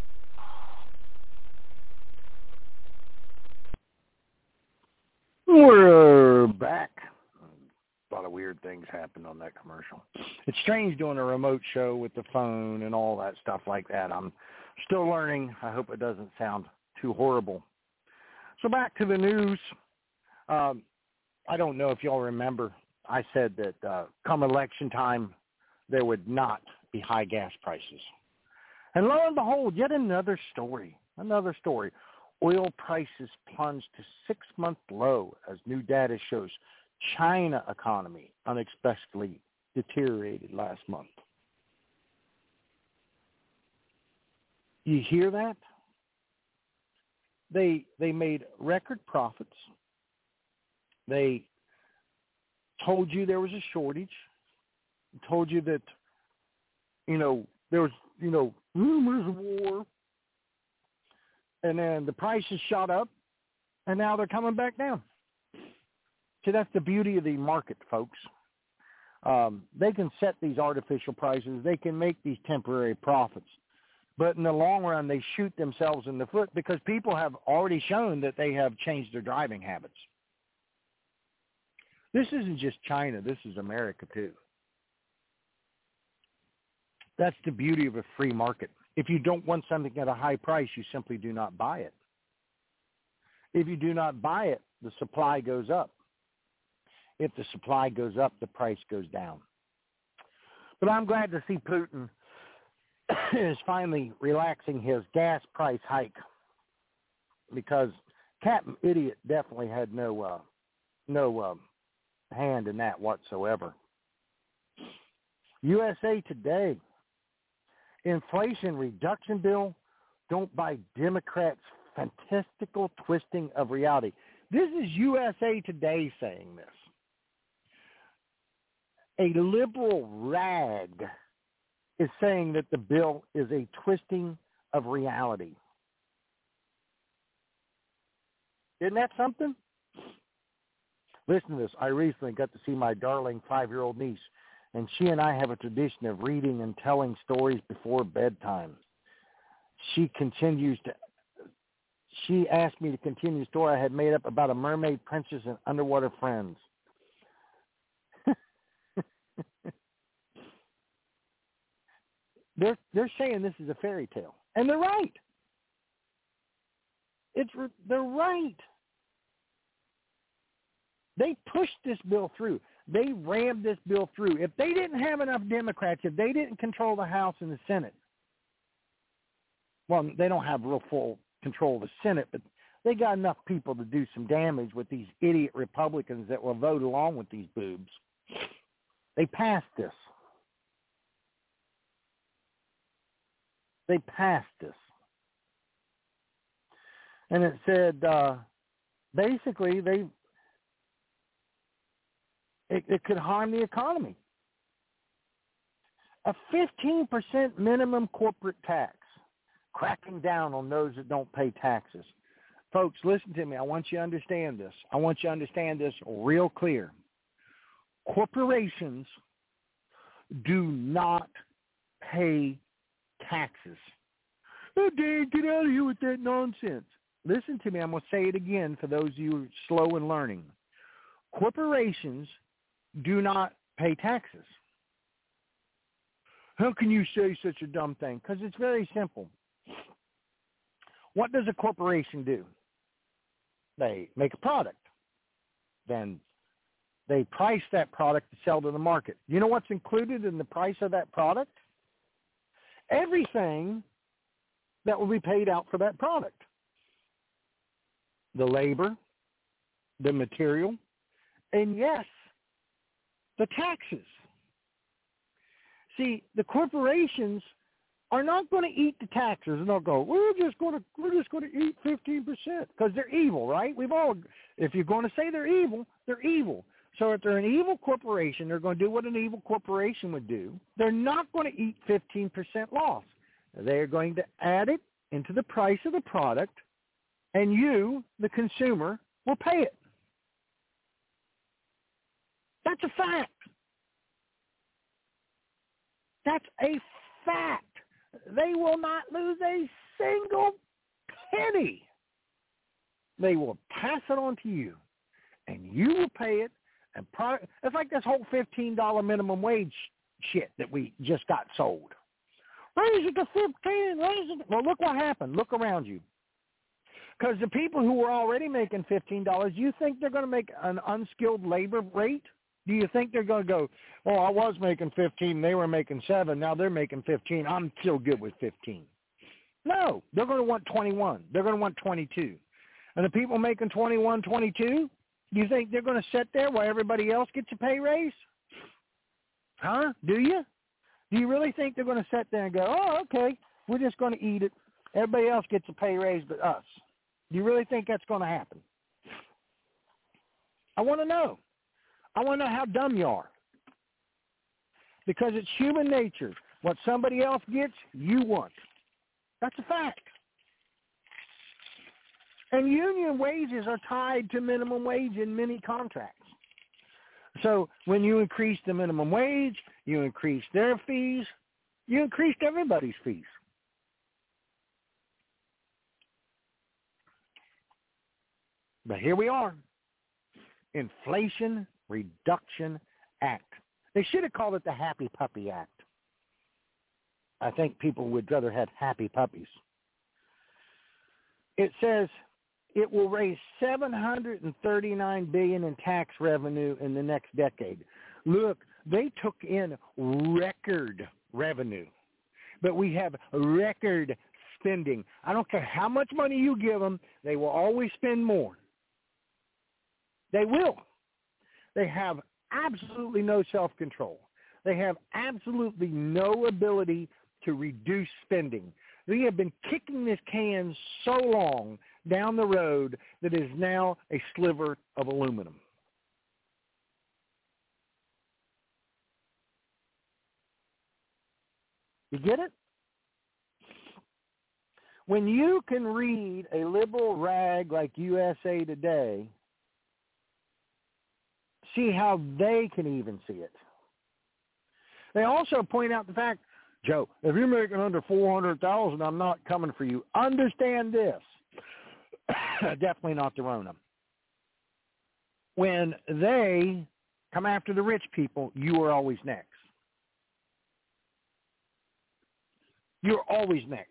We're back. A lot of weird things happened on that commercial. It's strange doing a remote show with the phone and all that stuff like that. I'm still learning. I hope it doesn't sound too horrible. So back to the news. I don't know if y'all remember, I said that come election time, there would not be high gas prices. And lo and behold, yet another story. Oil prices plunged to 6-month low as new data shows China economy unexpectedly deteriorated last month. You hear that? They made record profits. They told you there was a shortage. Told you that, there was, rumors of war. And then the prices shot up, and now they're coming back down. See, that's the beauty of the market, folks. They can set these artificial prices. They can make these temporary profits. But in the long run, they shoot themselves in the foot because people have already shown that they have changed their driving habits. This isn't just China. This is America, too. That's the beauty of a free market. If you don't want something at a high price, you simply do not buy it. If you do not buy it, the supply goes up. If the supply goes up, the price goes down. But I'm glad to see Putin is finally relaxing his gas price hike, because Captain Idiot definitely had no hand in that whatsoever. USA Today, Inflation Reduction Bill, don't buy Democrats' fantastical twisting of reality. This is USA Today saying this. A liberal rag is saying that the bill is a twisting of reality. Isn't that something? Listen to this. I recently got to see my darling 5-year-old niece, and she and I have a tradition of reading and telling stories before bedtime. She asked me to continue the story I had made up about a mermaid princess and underwater friends. They're saying this is a fairy tale, and they're right. They're right. They pushed this bill through. They rammed this bill through. If they didn't have enough Democrats, if they didn't control the House and the Senate, well, they don't have real full control of the Senate, but they got enough people to do some damage with these idiot Republicans that will vote along with these boobs. They passed this. They passed this. And it said, basically, it could harm the economy. A 15% minimum corporate tax, cracking down on those that don't pay taxes. Folks, listen to me. I want you to understand this. I want you to understand this real clear. Corporations do not pay taxes. Oh, Dan, get out of here with that nonsense. Listen to me. I'm going to say it again for those of you who are slow in learning. Corporations do not pay taxes. How can you say such a dumb thing? Because it's very simple. What does a corporation do? They make a product. Then they price that product to sell to the market. You know what's included in the price of that product? Everything that will be paid out for that product. The labor, the material, and yes, the taxes. See, the corporations are not going to eat the taxes and they'll go, we're just going to eat 15% because they're evil, right? If you're going to say they're evil, they're evil. So if they're an evil corporation, they're going to do what an evil corporation would do. They're not going to eat 15% loss. They're going to add it into the price of the product, and you, the consumer, will pay it. That's a fact. That's a fact. They will not lose a single penny. They will pass it on to you, and you will pay it. And it's like this whole $15 minimum wage shit that we just got sold. Raise it to 15. Raise it. Well, look what happened. Look around you. Because the people who were already making $15, you think they're going to make an unskilled labor rate? Do you think they're going to go, oh, I was making 15, they were making 7, now they're making 15, I'm still good with 15. No, they're going to want 21. They're going to want 22. And the people making 21, 22, do you think they're going to sit there while everybody else gets a pay raise? Huh? Do you? Do you really think they're going to sit there and go, oh, okay, we're just going to eat it. Everybody else gets a pay raise but us. Do you really think that's going to happen? I want to know. I want to know how dumb you are. Because it's human nature. What somebody else gets, you want. That's a fact. And union wages are tied to minimum wage in many contracts. So when you increase the minimum wage, you increase their fees, you increased everybody's fees. But here we are. Inflation Reduction Act. They should have called it the Happy Puppy Act. I think people would rather have happy puppies. It says it will raise $739 billion in tax revenue in the next decade. Look, they took in record revenue, but we have record spending. I don't care how much money you give them, they will always spend more. They will. They have absolutely no self-control. They have absolutely no ability to reduce spending. We have been kicking this can so long down the road that it is now a sliver of aluminum. You get it? When you can read a liberal rag like USA Today, see how they can even see it. They also point out the fact, Joe, if you're making under $400,000, I'm not coming for you. Understand this. Definitely not the Rona. When they come after the rich people, you are always next. You're always next.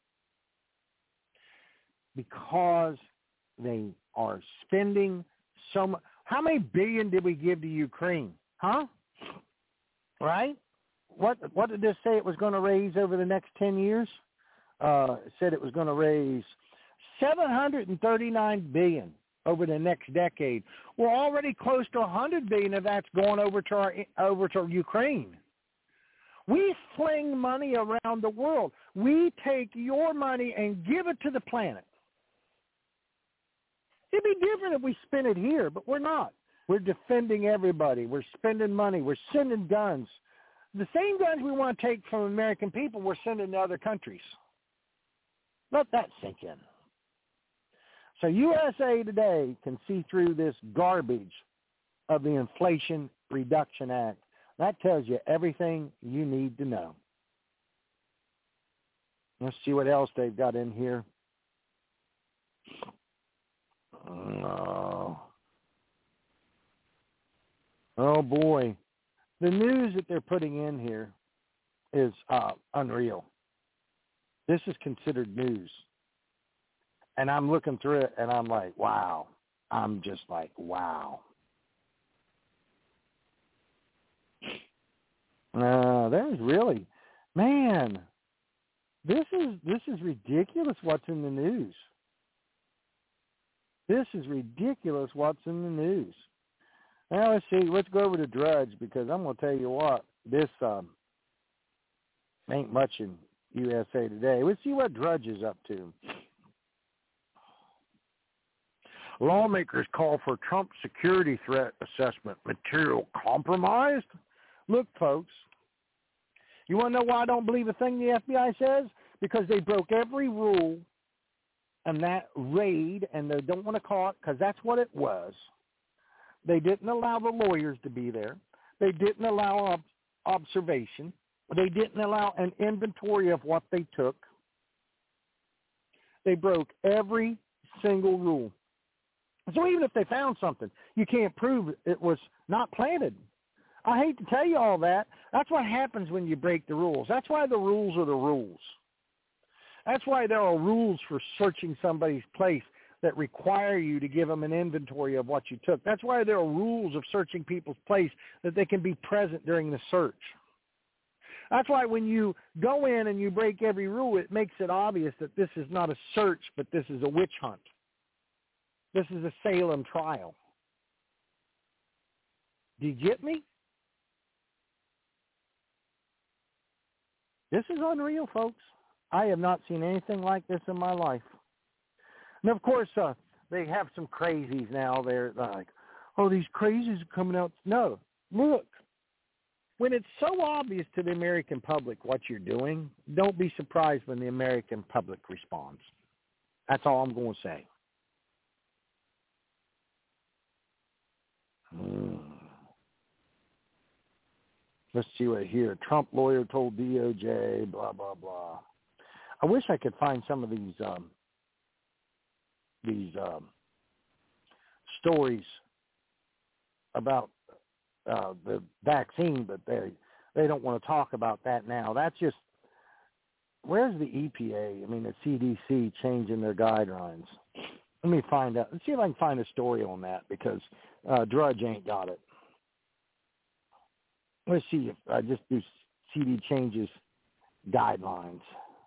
Because they are spending so much. How many billion did we give to Ukraine? Huh? Right? What did this say it was going to raise over the next 10 years? It said it was going to raise $739 billion over the next decade. We're already close to $100 billion of that's going over to Ukraine. We fling money around the world. We take your money and give it to the planet. It'd be different if we spent it here, but we're not. We're defending everybody. We're spending money. We're sending guns. The same guns we want to take from American people, we're sending to other countries. Let that sink in. So USA Today can see through this garbage of the Inflation Reduction Act. That tells you everything you need to know. Let's see what else they've got in here. Oh boy. The news that they're putting in here is unreal. This is considered news. And I'm looking through it and I'm like, wow. I'm just like, wow. There's really, man, this is ridiculous what's in the news. This is ridiculous what's in the news. Now, let's see. Let's go over to Drudge because I'm going to tell you what. This ain't much in USA Today. Let's see what Drudge is up to. Lawmakers call for Trump security threat assessment material compromised. Look, folks, you want to know why I don't believe a thing the FBI says? Because they broke every rule in that raid, and they don't want to call it because that's what it was. They didn't allow the lawyers to be there. They didn't allow observation. They didn't allow an inventory of what they took. They broke every single rule. So even if they found something, you can't prove it was not planted. I hate to tell you all that. That's what happens when you break the rules. That's why the rules are the rules. That's why there are rules for searching somebody's place that require you to give them an inventory of what you took. That's why there are rules of searching people's place that they can be present during the search. That's why when you go in and you break every rule, it makes it obvious that this is not a search, but this is a witch hunt. This is a Salem trial. Do you get me? This is unreal, folks. I have not seen anything like this in my life. And, of course, they have some crazies now. They're like, oh, these crazies are coming out. No, look. When it's so obvious to the American public what you're doing, don't be surprised when the American public responds. That's all I'm going to say. Let's see right here. Trump lawyer told DOJ, blah, blah, blah. I wish I could find some of these stories about the vaccine, but they don't want to talk about that now. That's just, where's the EPA? I mean, the CDC changing their guidelines. Let me find out. Let's see if I can find a story on that, because Drudge ain't got it. Let's see if I just do CD changes guidelines.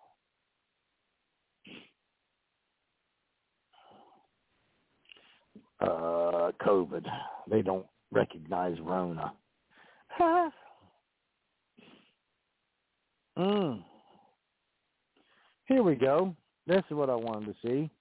COVID. They don't recognize Rona. Here we go. This is what I wanted to see.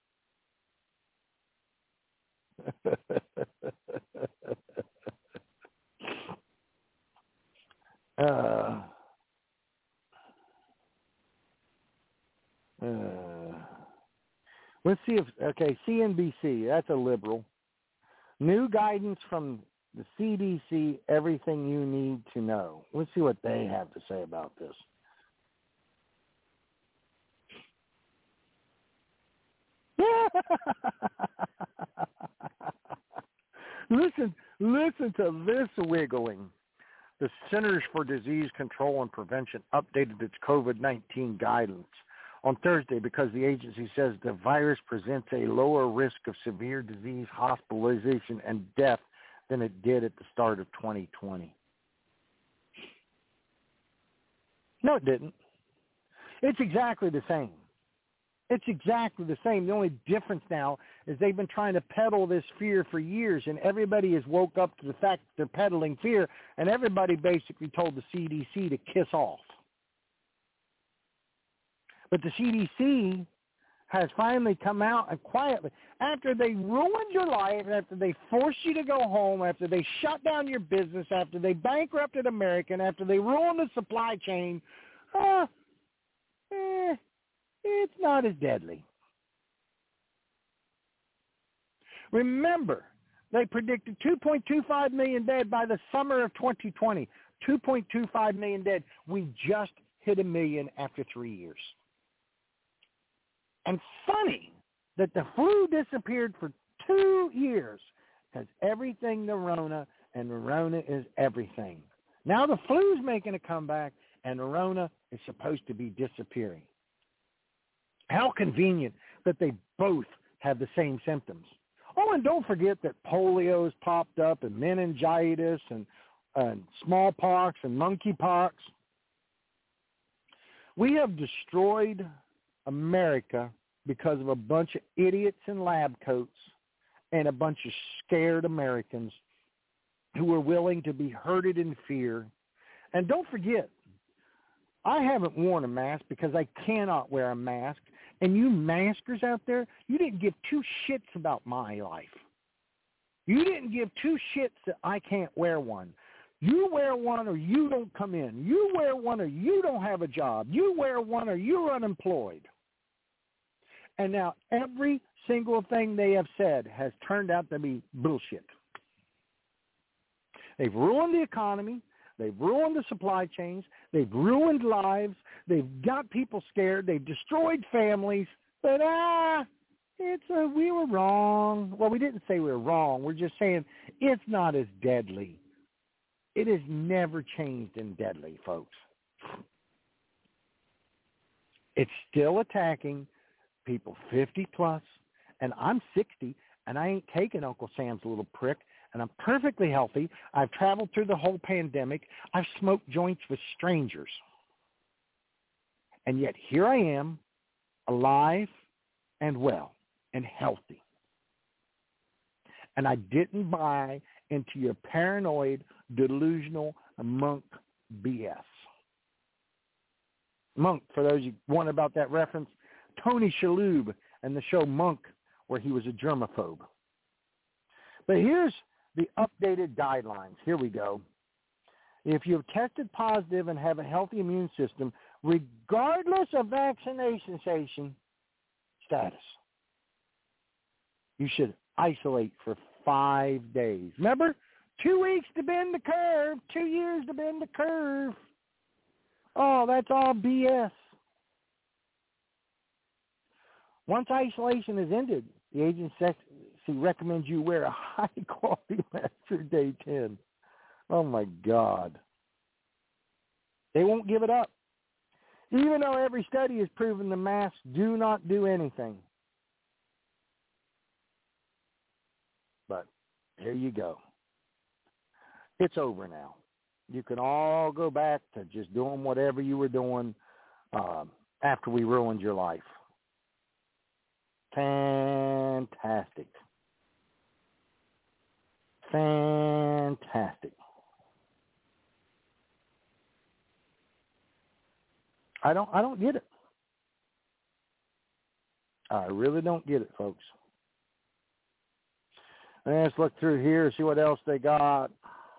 Let's see if, CNBC, that's a liberal. New guidance from the CDC, everything you need to know. Let's see what they have to say about this. Listen to this wiggling. The Centers for Disease Control and Prevention updated its COVID-19 guidance on Thursday because the agency says the virus presents a lower risk of severe disease, hospitalization, and death than it did at the start of 2020. No, it didn't. It's exactly the same. It's exactly the same. The only difference now is they've been trying to peddle this fear for years, and everybody has woke up to the fact that they're peddling fear, and everybody basically told the CDC to kiss off. But the CDC has finally come out and quietly, after they ruined your life, after they forced you to go home, after they shut down your business, after they bankrupted American, after they ruined the supply chain, it's not as deadly. Remember, they predicted 2.25 million dead by the summer of 2020. 2.25 million dead. We just hit 1 million after 3 years. And funny that the flu disappeared for 2 years, has everything the Rona, and the Rona is everything. Now the flu's making a comeback, and the Rona is supposed to be disappearing. How convenient that they both have the same symptoms. Oh, and don't forget that polio's popped up, and meningitis, and smallpox, and monkeypox. We have destroyed America because of a bunch of idiots in lab coats and a bunch of scared Americans who are willing to be herded in fear. And don't forget, I haven't worn a mask because I cannot wear a mask. And you maskers out there, you didn't give two shits about my life. You didn't give two shits that I can't wear one. You wear one or you don't come in. You wear one or you don't have a job. You wear one or you're unemployed. And now every single thing they have said has turned out to be bullshit. They've ruined the economy. They've ruined the supply chains. They've ruined lives. They've got people scared. They've destroyed families. But, we were wrong. Well, we didn't say we were wrong. We're just saying it's not as deadly. It has never changed in deadly, folks. It's still attacking people 50 plus, and I'm 60, and I ain't taking Uncle Sam's little prick, and I'm perfectly healthy. I've traveled through the whole pandemic. I've smoked joints with strangers. And yet here I am, alive and well and healthy. And I didn't buy into your paranoid, delusional monk BS. Monk, for those you wonder about that reference, Tony Shalhoub and the show Monk, where he was a germaphobe. But here's the updated guidelines. Here we go. If you've tested positive and have a healthy immune system, regardless of vaccination status, you should isolate for 5 days. Remember, 2 weeks to bend the curve, 2 years to bend the curve. Oh, that's all BS. Once isolation is ended, the agency recommends you wear a high-quality mask through day 10. Oh, my God. They won't give it up. Even though every study has proven the masks do not do anything. But here you go. It's over now. You can all go back to just doing whatever you were doing after we ruined your life. Fantastic. Fantastic. I don't get it. I really don't get it, folks. Let's look through here, see what else they got.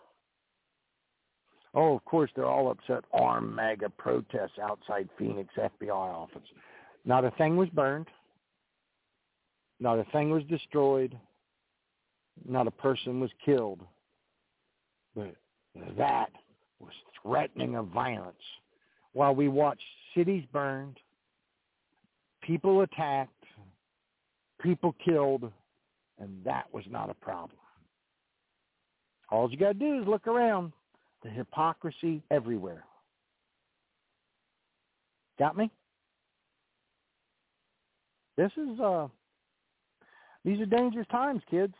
Oh, of course, they're all upset. Armed MAGA protests outside Phoenix FBI office. Not a thing was burned. Not a thing was destroyed. Not a person was killed. But that was threatening of violence. While we watched cities burned, people attacked, people killed, and that was not a problem. All you got to do is look around. The hypocrisy everywhere. Got me? These are dangerous times, kids.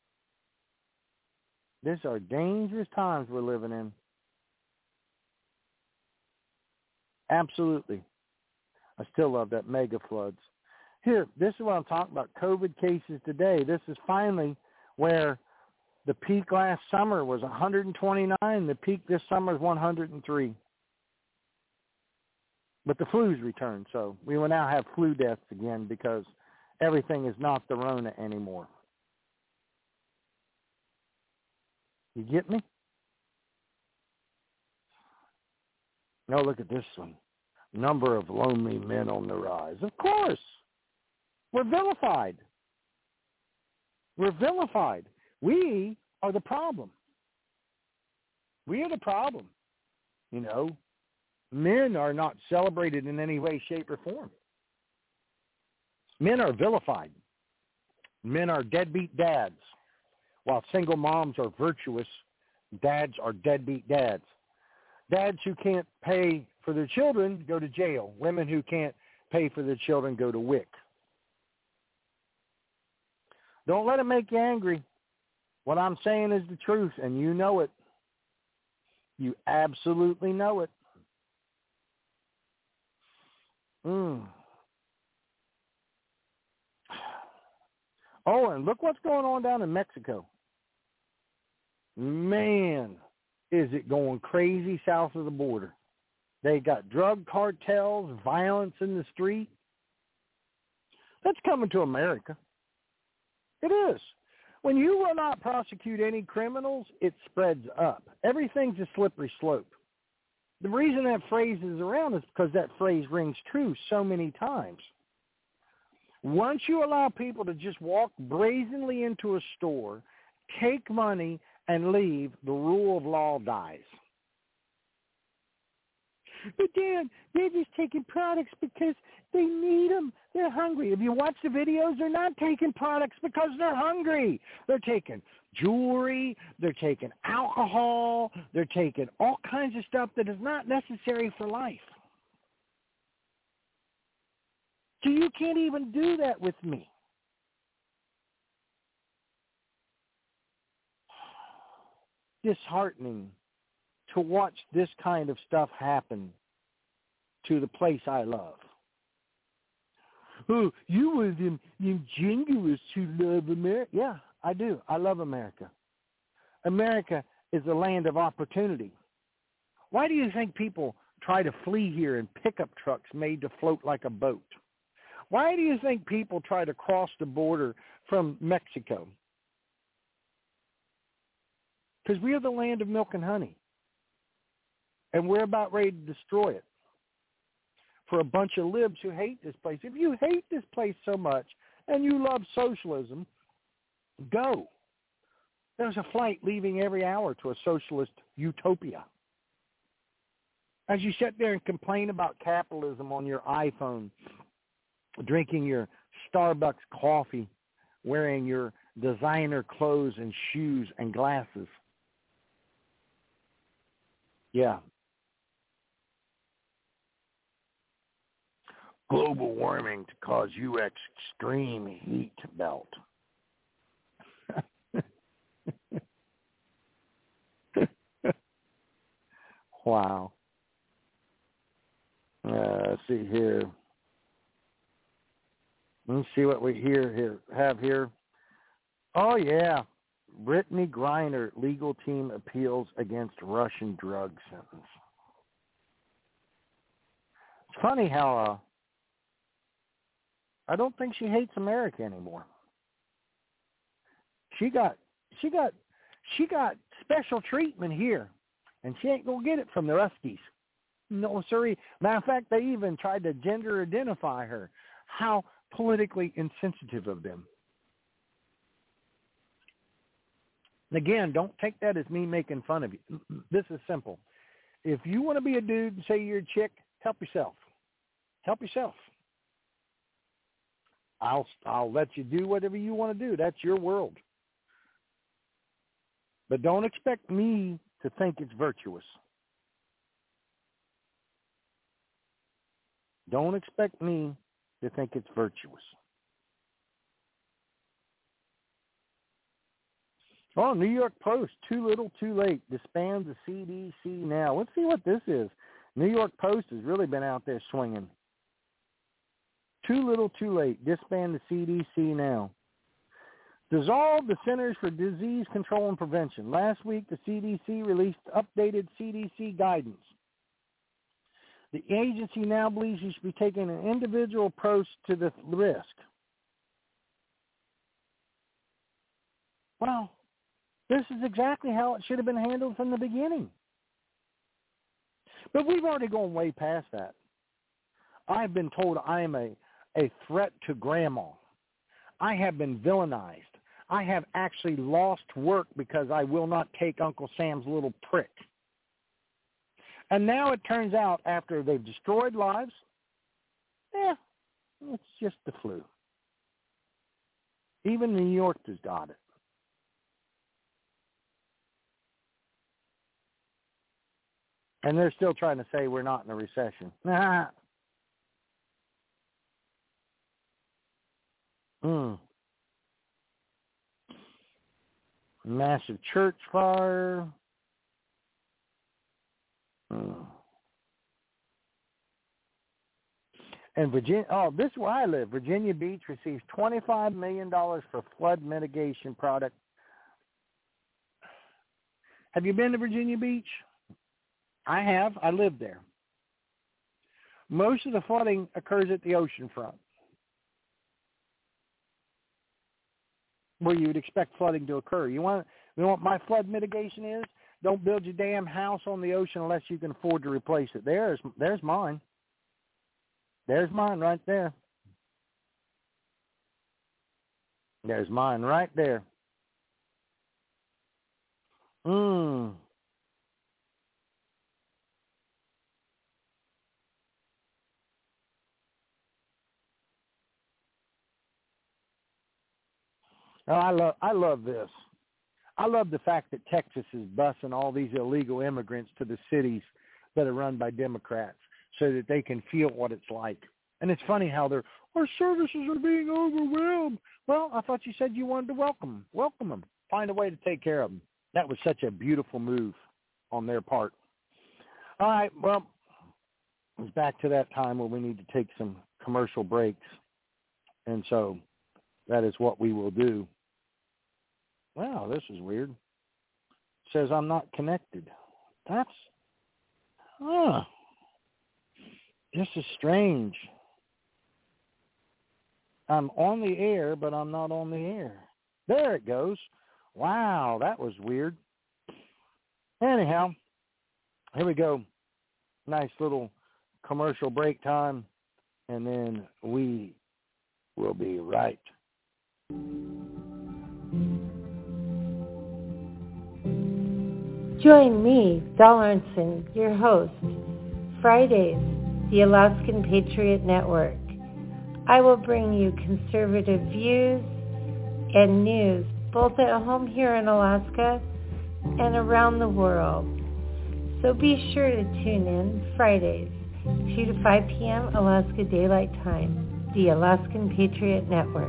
These are dangerous times we're living in. Absolutely. I still love that mega floods. Here, this is what I'm talking about. COVID cases today. This is finally where the peak last summer was 129. The peak this summer is 103. But the flu's returned, so we will now have flu deaths again because everything is not the Rona anymore. You get me? Now look at this one. Number of lonely men on the rise. Of course. We're vilified. We're vilified. We are the problem. We are the problem. You know, men are not celebrated in any way, shape, or form. Men are vilified. Men are deadbeat dads. While single moms are virtuous, dads are deadbeat dads. Dads who can't pay for their children go to jail. Women who can't pay for their children go to WIC. Don't let it make you angry. What I'm saying is the truth, and you know it. You absolutely know it. Oh, and look what's going on down in Mexico. Man, is it going crazy south of the border. They got drug cartels, violence in the street. That's coming to America. It is. When you will not prosecute any criminals, it spreads up. Everything's a slippery slope. The reason that phrase is around is because that phrase rings true so many times. Once you allow people to just walk brazenly into a store, take money, and leave, the rule of law dies. But Dad, they're just taking products because they need them. They're hungry. If you watch the videos, they're not taking products because they're hungry. They're taking jewelry. They're taking alcohol. They're taking all kinds of stuff that is not necessary for life. So you can't even do that with me. Disheartening to watch this kind of stuff happen to the place I love. Oh, you were them jingoists who love America. Yeah, I do. I love America. America is a land of opportunity. Why do you think people try to flee here in pickup trucks made to float like a boat? Why do you think people try to cross the border from Mexico? Because we are the land of milk and honey. And we're about ready to destroy it for a bunch of libs who hate this place. If you hate this place so much and you love socialism, go. There's a flight leaving every hour to a socialist utopia. As you sit there and complain about capitalism on your iPhone, drinking your Starbucks coffee, wearing your designer clothes and shoes and glasses. Yeah. Global warming to cause U.S. extreme heat belt. Wow. Let's see here. Let's see what we have here. Oh, yeah. Brittany Griner legal team appeals against Russian drug sentence. It's funny how I don't think she hates America anymore. She got special treatment here, and she ain't gonna get it from the Ruskies. No, sorry. Matter of fact, they even tried to gender identify her. How politically insensitive of them. And again, don't take that as me making fun of you. This is simple. If you want to be a dude and say you're a chick, help yourself. Help yourself. I'll let you do whatever you want to do. That's your world. But don't expect me to think it's virtuous. Don't expect me to think it's virtuous. Oh, New York Post, too little, too late, disbands the CDC now. Let's see what this is. New York Post has really been out there swinging. Too little, too late, disband the CDC now. Dissolve the Centers for Disease Control and Prevention. Last week, the CDC released updated CDC guidance. The agency now believes you should be taking an individual approach to the risk. Well, this is exactly how it should have been handled from the beginning. But we've already gone way past that. I've been told I am a threat to grandma. I have been villainized. I have actually lost work because I will not take Uncle Sam's little prick. And now it turns out after they've destroyed lives, it's just the flu. Even New York has got it. And they're still trying to say we're not in a recession. Massive church fire. And Virginia, this is where I live. Virginia Beach receives $25 million for flood mitigation product. Have you been to Virginia Beach? I have. I live there. Most of the flooding occurs at the ocean front, where you would expect flooding to occur. You know what my flood mitigation is? Don't build your damn house on the ocean unless you can afford to replace it. There's mine. There's mine right there. There's mine right there. Oh, I love this. I love the fact that Texas is busing all these illegal immigrants to the cities that are run by Democrats so that they can feel what it's like. And it's funny how our services are being overwhelmed. Well, I thought you said you wanted to welcome them. Find a way to take care of them. That was such a beautiful move on their part. All right, well, it's back to that time where we need to take some commercial breaks. And so that is what we will do. Wow, this is weird. It says I'm not connected. This is strange. I'm on the air, but I'm not on the air. There it goes. Wow, that was weird. Anyhow, here we go. Nice little commercial break time, and then we will be right Join me, Dal Arnson, your host, Fridays, the Alaskan Patriot Network. I will bring you conservative views and news both at home here in Alaska and around the world. So be sure to tune in Fridays, 2 to 5 p.m. Alaska Daylight Time, the Alaskan Patriot Network.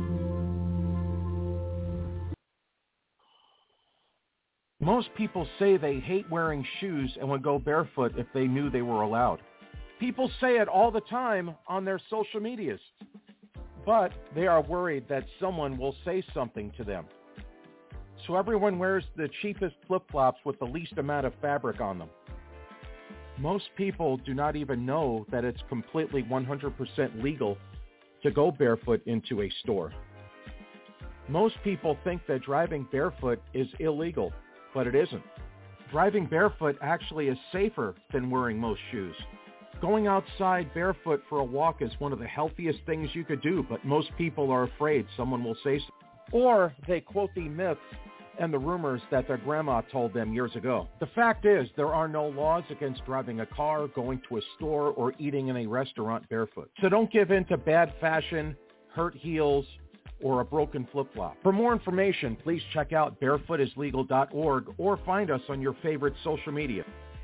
Most people say they hate wearing shoes and would go barefoot if they knew they were allowed. People say it all the time on their social medias, but they are worried that someone will say something to them. So everyone wears the cheapest flip-flops with the least amount of fabric on them. Most people do not even know that it's completely 100% legal to go barefoot into a store. Most people think that driving barefoot is illegal, but it isn't. Driving barefoot actually is safer than wearing most shoes. Going outside barefoot for a walk is one of the healthiest things you could do, but most people are afraid someone will say so. Or they quote the myths and the rumors that their grandma told them years ago. The fact is, there are no laws against driving a car, going to a store, or eating in a restaurant barefoot. So don't give in to bad fashion, hurt heels, or a broken flip-flop. For more information, please check out barefootislegal.org or find us on your favorite social media.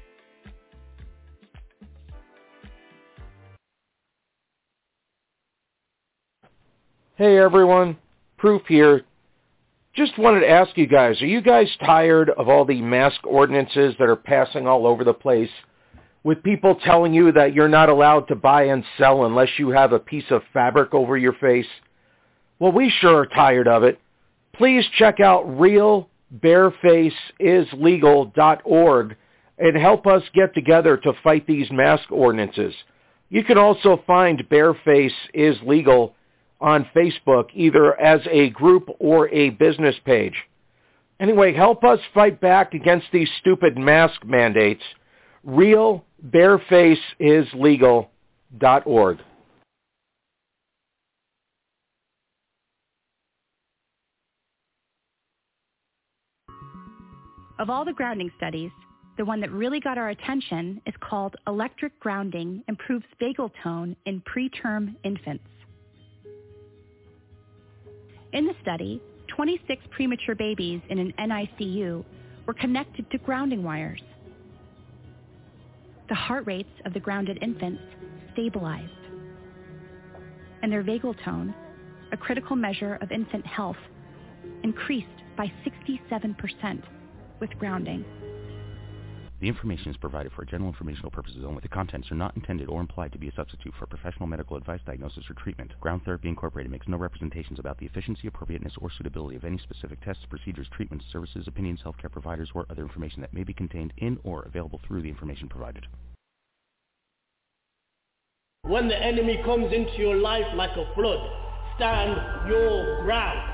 Hey everyone, Proof here. Just wanted to ask you guys, are you guys tired of all the mask ordinances that are passing all over the place, with people telling you that you're not allowed to buy and sell unless you have a piece of fabric over your face? Well, we sure are tired of it. Please check out realbarefaceislegal.org and help us get together to fight these mask ordinances. You can also find Bareface is Legal on Facebook, either as a group or a business page. Anyway, help us fight back against these stupid mask mandates. realbarefaceislegal.org. Of all the grounding studies, the one that really got our attention is called Electric Grounding Improves Vagal Tone in Preterm Infants. In the study, 26 premature babies in an NICU were connected to grounding wires. The heart rates of the grounded infants stabilized, and their vagal tone, a critical measure of infant health, increased by 67% with grounding. The information is provided for general informational purposes only. The contents are not intended or implied to be a substitute for professional medical advice, diagnosis, or treatment. Ground Therapy Incorporated makes no representations about the efficiency, appropriateness, or suitability of any specific tests, procedures, treatments, services, opinions, healthcare providers, or other information that may be contained in or available through the information provided. When the enemy comes into your life like a flood, stand your ground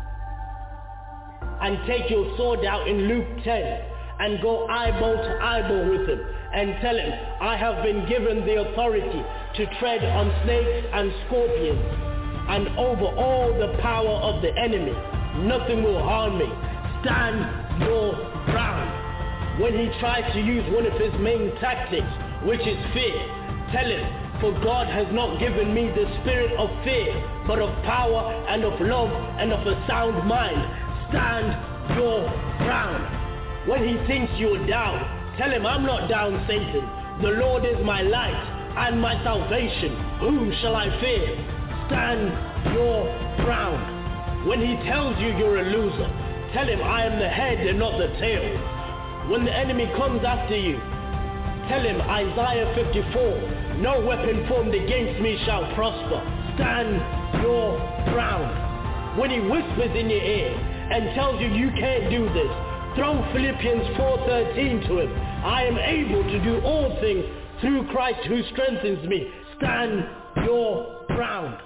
and take your sword out in Luke 10 and go eyeball to eyeball with him and tell him, I have been given the authority to tread on snakes and scorpions and over all the power of the enemy. Nothing will harm me. Stand your ground. When he tries to use one of his main tactics, which is fear, tell him, for God has not given me the spirit of fear, but of power and of love and of a sound mind. Stand your ground. When he thinks you're down, tell him, I'm not down, Satan. The Lord is my light and my salvation. Whom shall I fear? Stand your ground. When he tells you you're a loser, tell him, I am the head and not the tail. When the enemy comes after you, tell him, Isaiah 54, no weapon formed against me shall prosper. Stand your ground. When he whispers in your ear and tells you you can't do this, throw Philippians 4:13 to him. I am able to do all things through Christ who strengthens me. Stand your ground.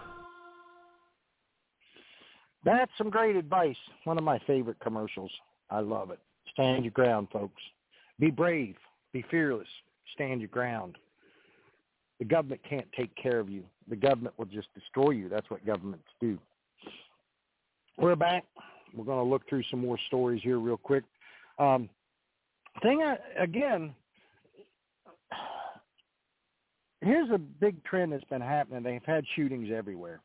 That's some great advice. One of my favorite commercials. I love it. Stand your ground, folks. Be brave. Be fearless. Stand your ground. The government can't take care of you. The government will just destroy you. That's what governments do. We're back. We're going to look through some more stories here real quick. Here's a big trend that's been happening. They've had shootings everywhere.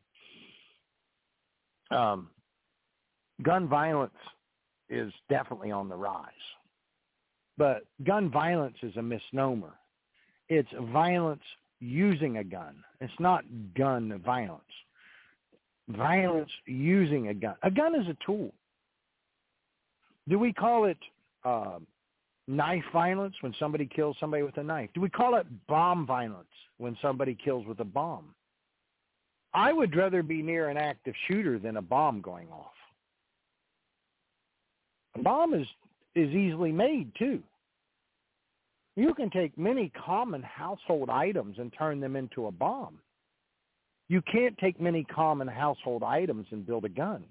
Gun violence is definitely on the rise. But gun violence is a misnomer. It's violence using a gun. It's not gun violence. Violence using a gun. A gun is a tool. Do we call it knife violence when somebody kills somebody with a knife? Do we call it bomb violence when somebody kills with a bomb? I would rather be near an active shooter than a bomb going off. A bomb is easily made, too. You can take many common household items and turn them into a bomb. You can't take many common household items and build a gun.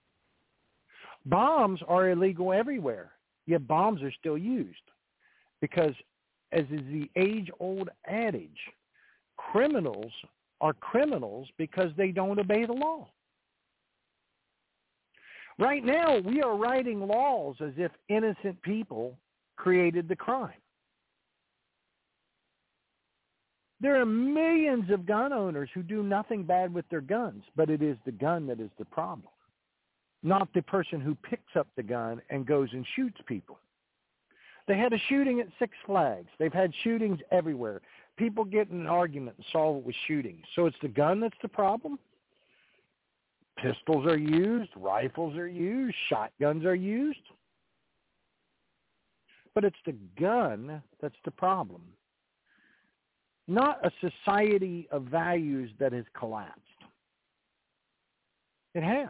Bombs are illegal everywhere, yet bombs are still used because, as is the age-old adage, criminals are criminals because they don't obey the law. Right now, we are writing laws as if innocent people created the crime. There are millions of gun owners who do nothing bad with their guns, but it is the gun that is the problem, not the person who picks up the gun and goes and shoots people. They had a shooting at Six Flags. They've had shootings everywhere. People get in an argument and solve it with shooting. So it's the gun that's the problem? Pistols are used, rifles are used, shotguns are used. But it's the gun that's the problem. Not a society of values that has collapsed. It has.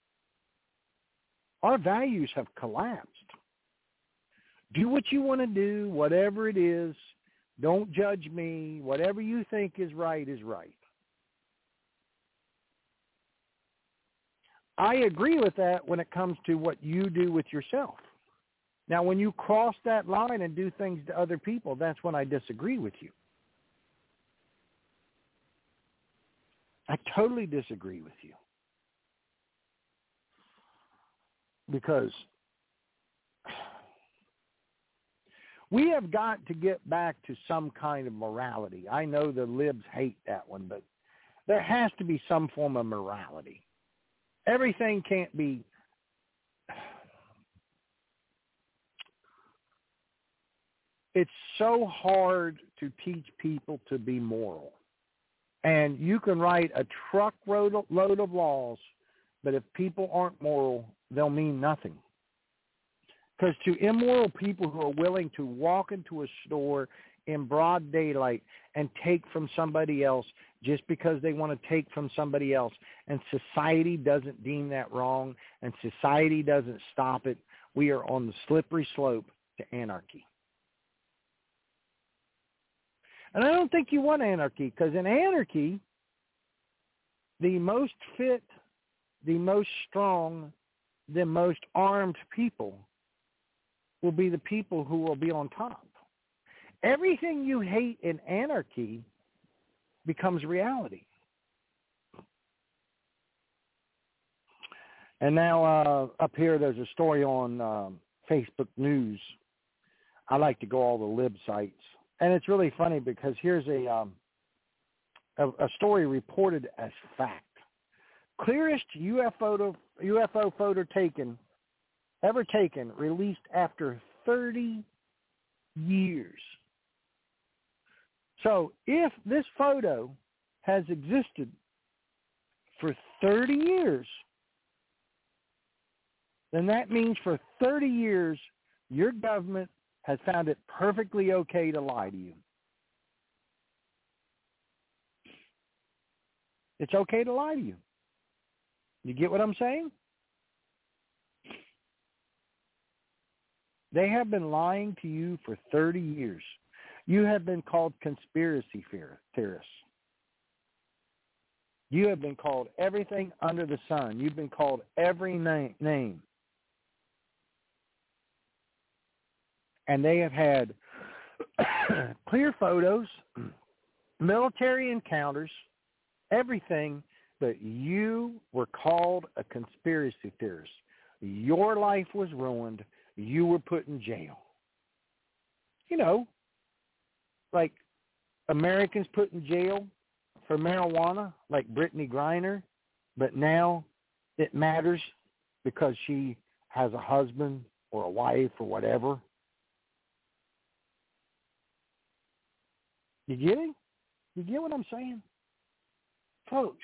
Our values have collapsed. Do what you want to do, whatever it is. Don't judge me. Whatever you think is right is right. I agree with that when it comes to what you do with yourself. Now, when you cross that line and do things to other people, that's when I disagree with you. I totally disagree with you. Because we have got to get back to some kind of morality. I know the libs hate that one, but there has to be some form of morality. Everything can't be... It's so hard to teach people to be moral. And you can write a truckload of laws, but if people aren't moral, they'll mean nothing. Because to immoral people who are willing to walk into a store in broad daylight and take from somebody else just because they want to take from somebody else, and society doesn't deem that wrong, and society doesn't stop it, we are on the slippery slope to anarchy. And I don't think you want anarchy, because in anarchy, the most fit, the most strong, the most armed people will be the people who will be on top. Everything you hate in anarchy becomes reality. And now up here there's a story on Facebook News. I like to go all the lib sites. And it's really funny because here's a story reported as fact. Clearest UFO photo ever taken, released after 30 years. So if this photo has existed for 30 years, then that means for 30 years your government has found it perfectly okay to lie to you. It's okay to lie to you. You get what I'm saying? They have been lying to you for 30 years. You have been called conspiracy theorists. You have been called everything under the sun. You've been called every name. And they have had clear photos, military encounters, everything, but you were called a conspiracy theorist. Your life was ruined. You were put in jail. like Americans put in jail for marijuana, like Brittany Griner, but now it matters because she has a husband or a wife or whatever. You get it? You get what I'm saying? Folks,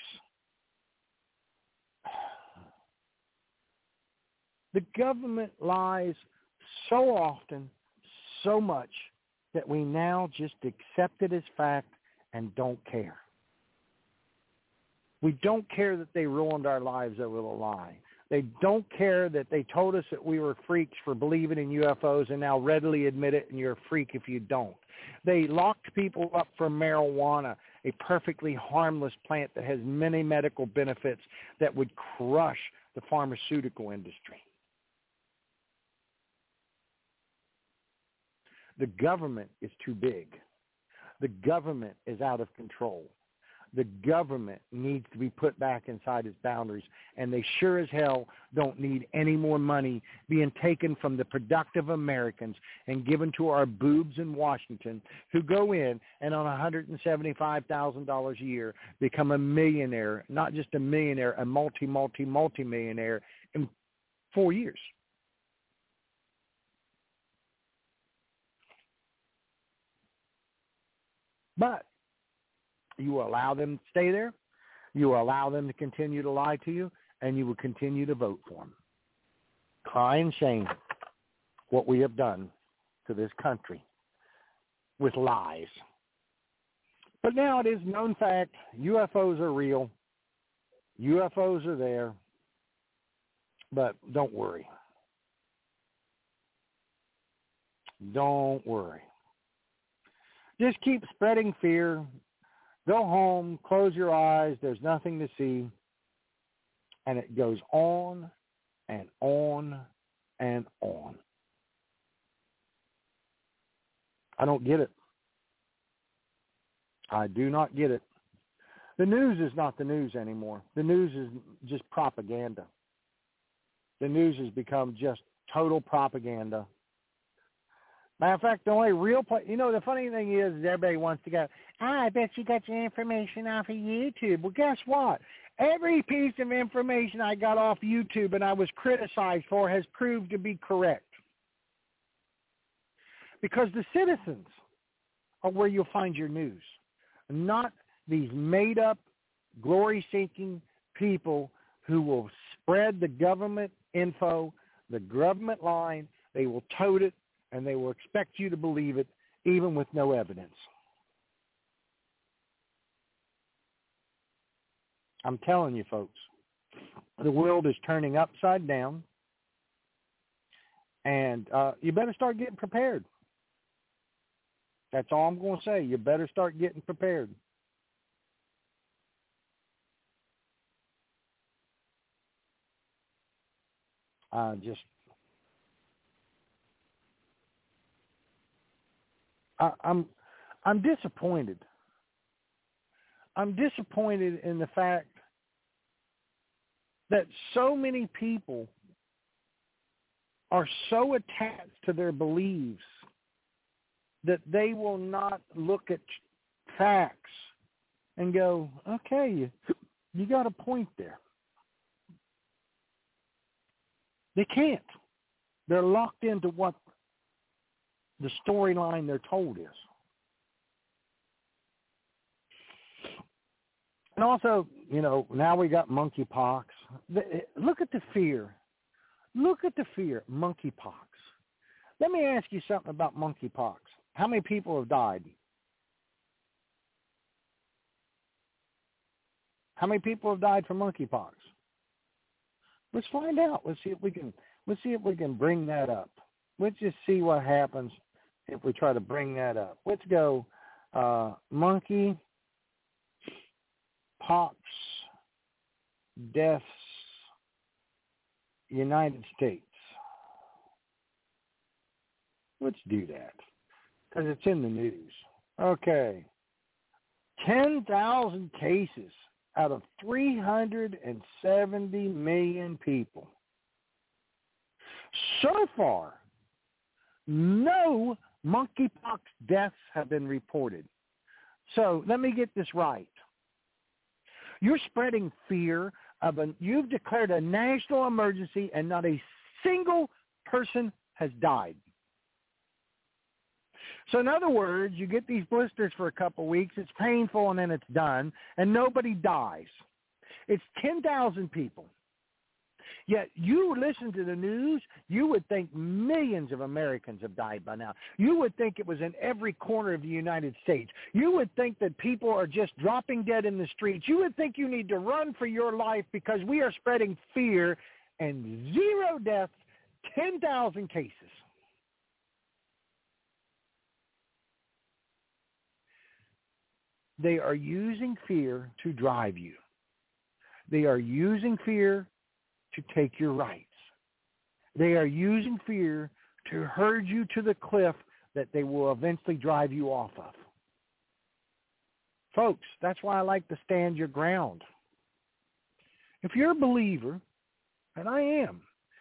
the government lies so often, so much, that we now just accept it as fact and don't care. We don't care that they ruined our lives over the lie. They don't care that they told us that we were freaks for believing in UFOs and now readily admit it, and you're a freak if you don't. They locked people up for marijuana, a perfectly harmless plant that has many medical benefits that would crush the pharmaceutical industry. The government is too big. The government is out of control. The government needs to be put back inside its boundaries, and they sure as hell don't need any more money being taken from the productive Americans and given to our boobs in Washington who go in and on $175,000 a year become a millionaire, not just a millionaire, a multi-millionaire in 4 years. But you will allow them to stay there, you will allow them to continue to lie to you, and you will continue to vote for them. Cry and shame what we have done to this country with lies. But now it is known fact, UFOs are real, UFOs are there, but don't worry. Don't worry. Just keep spreading fear. Go home, close your eyes, there's nothing to see. And it goes on and on and on. I don't get it. I do not get it. The news is not the news anymore. The news is just propaganda. The news has become just total propaganda. Matter of fact, the only real place, the funny thing is everybody wants to go, I bet you got your information off of YouTube. Well, guess what? Every piece of information I got off YouTube and I was criticized for has proved to be correct. Because the citizens are where you'll find your news, not these made-up, glory-seeking people who will spread the government info, the government line. They will tote it, and they will expect you to believe it, even with no evidence. I'm telling you, folks, the world is turning upside down, and you better start getting prepared. That's all I'm going to say. You better start getting prepared. I'm disappointed. I'm disappointed in the fact that so many people are so attached to their beliefs that they will not look at facts and go, okay, you got a point there. They can't. They're locked into what the storyline they're told is. And also, now we got monkeypox. Look at the fear. Look at the fear, monkeypox. Let me ask you something about monkeypox. How many people have died? How many people have died from monkeypox? Let's find out. Let's see if we can bring that up. Let's just see what happens if we try to bring that up. Let's go monkey pox deaths, United States. Let's do that because it's in the news. Okay. 10,000 cases out of 370 million people. So far, no monkeypox deaths have been reported. So let me get this right. You're spreading fear you've declared a national emergency and not a single person has died. So in other words, you get these blisters for a couple of weeks, it's painful, and then it's done, and nobody dies. It's 10,000 people. Yet you listen to the news, you would think millions of Americans have died by now. You would think it was in every corner of the United States. You would think that people are just dropping dead in the streets. You would think you need to run for your life because we are spreading fear, and 0 deaths, 10,000 cases. They are using fear to drive you. They are using fear to take your rights. They are using fear to herd you to the cliff that they will eventually drive you off of. Folks, that's why I like to stand your ground. If you're a believer, and I am,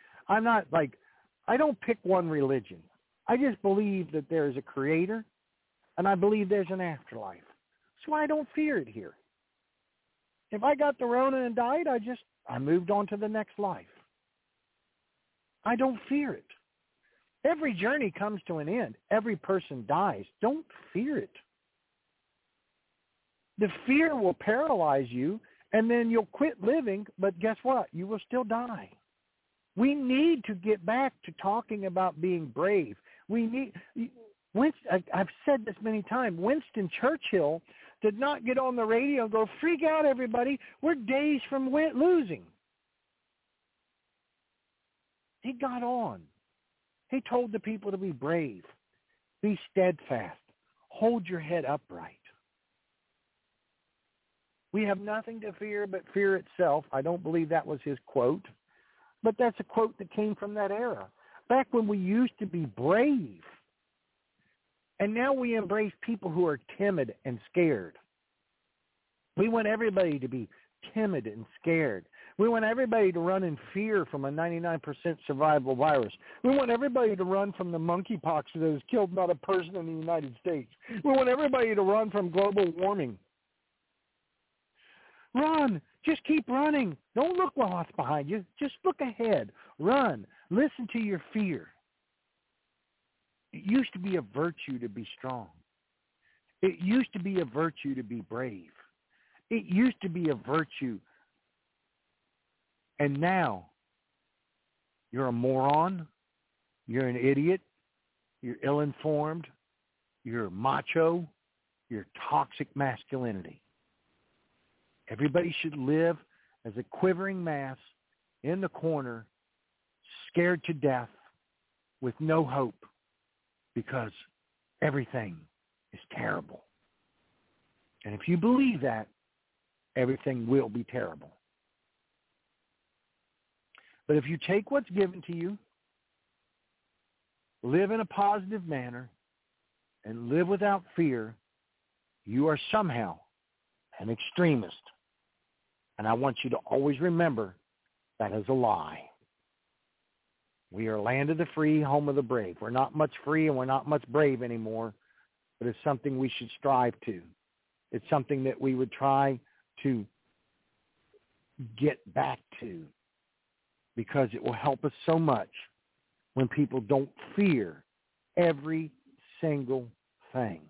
I don't pick one religion. I just believe that there is a creator, and I believe there's an afterlife. So I don't fear it here. If I got the Rona and died, I moved on to the next life. I don't fear it. Every journey comes to an end. Every person dies. Don't fear it. The fear will paralyze you, and then you'll quit living, but guess what? You will still die. We need to get back to talking about being brave. I've said this many times. Winston Churchill did not get on the radio and go, freak out, everybody. We're days from losing. He got on. He told the people to be brave, be steadfast, hold your head upright. We have nothing to fear but fear itself. I don't believe that was his quote, but that's a quote that came from that era, back when we used to be brave. And now we embrace people who are timid and scared. We want everybody to be timid and scared. We want everybody to run in fear from a 99% survival virus. We want everybody to run from the monkeypox that has killed not a person in the United States. We want everybody to run from global warming. Run. Just keep running. Don't look what's behind you. Just look ahead. Run. Listen to your fear. It used to be a virtue to be strong. It used to be a virtue to be brave. It used to be a virtue. And now, you're a moron. You're an idiot. You're ill-informed. You're macho. You're toxic masculinity. Everybody should live as a quivering mass in the corner, scared to death, with no hope, because everything is terrible. And if you believe that, everything will be terrible. But if you take what's given to you, live in a positive manner, and live without fear, you are somehow an extremist. And I want you to always remember that is a lie. We are land of the free, home of the brave. We're not much free and we're not much brave anymore, but it's something we should strive to. It's something that we would try to get back to, because it will help us so much when people don't fear every single thing.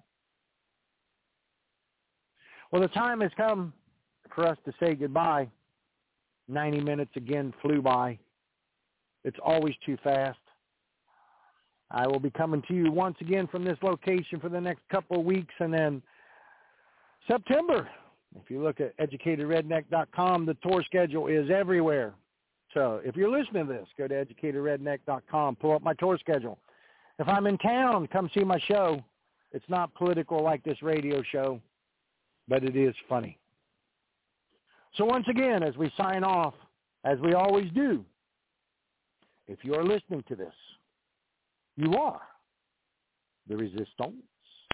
Well, the time has come for us to say goodbye. 90 minutes again flew by. It's always too fast. I will be coming to you once again from this location for the next couple of weeks, and then September. If you look at educatedredneck.com, the tour schedule is everywhere. So if you're listening to this, go to educatedredneck.com, pull up my tour schedule. If I'm in town, come see my show. It's not political like this radio show, but it is funny. So once again, as we sign off, as we always do, if you're listening to this, you are the resistance.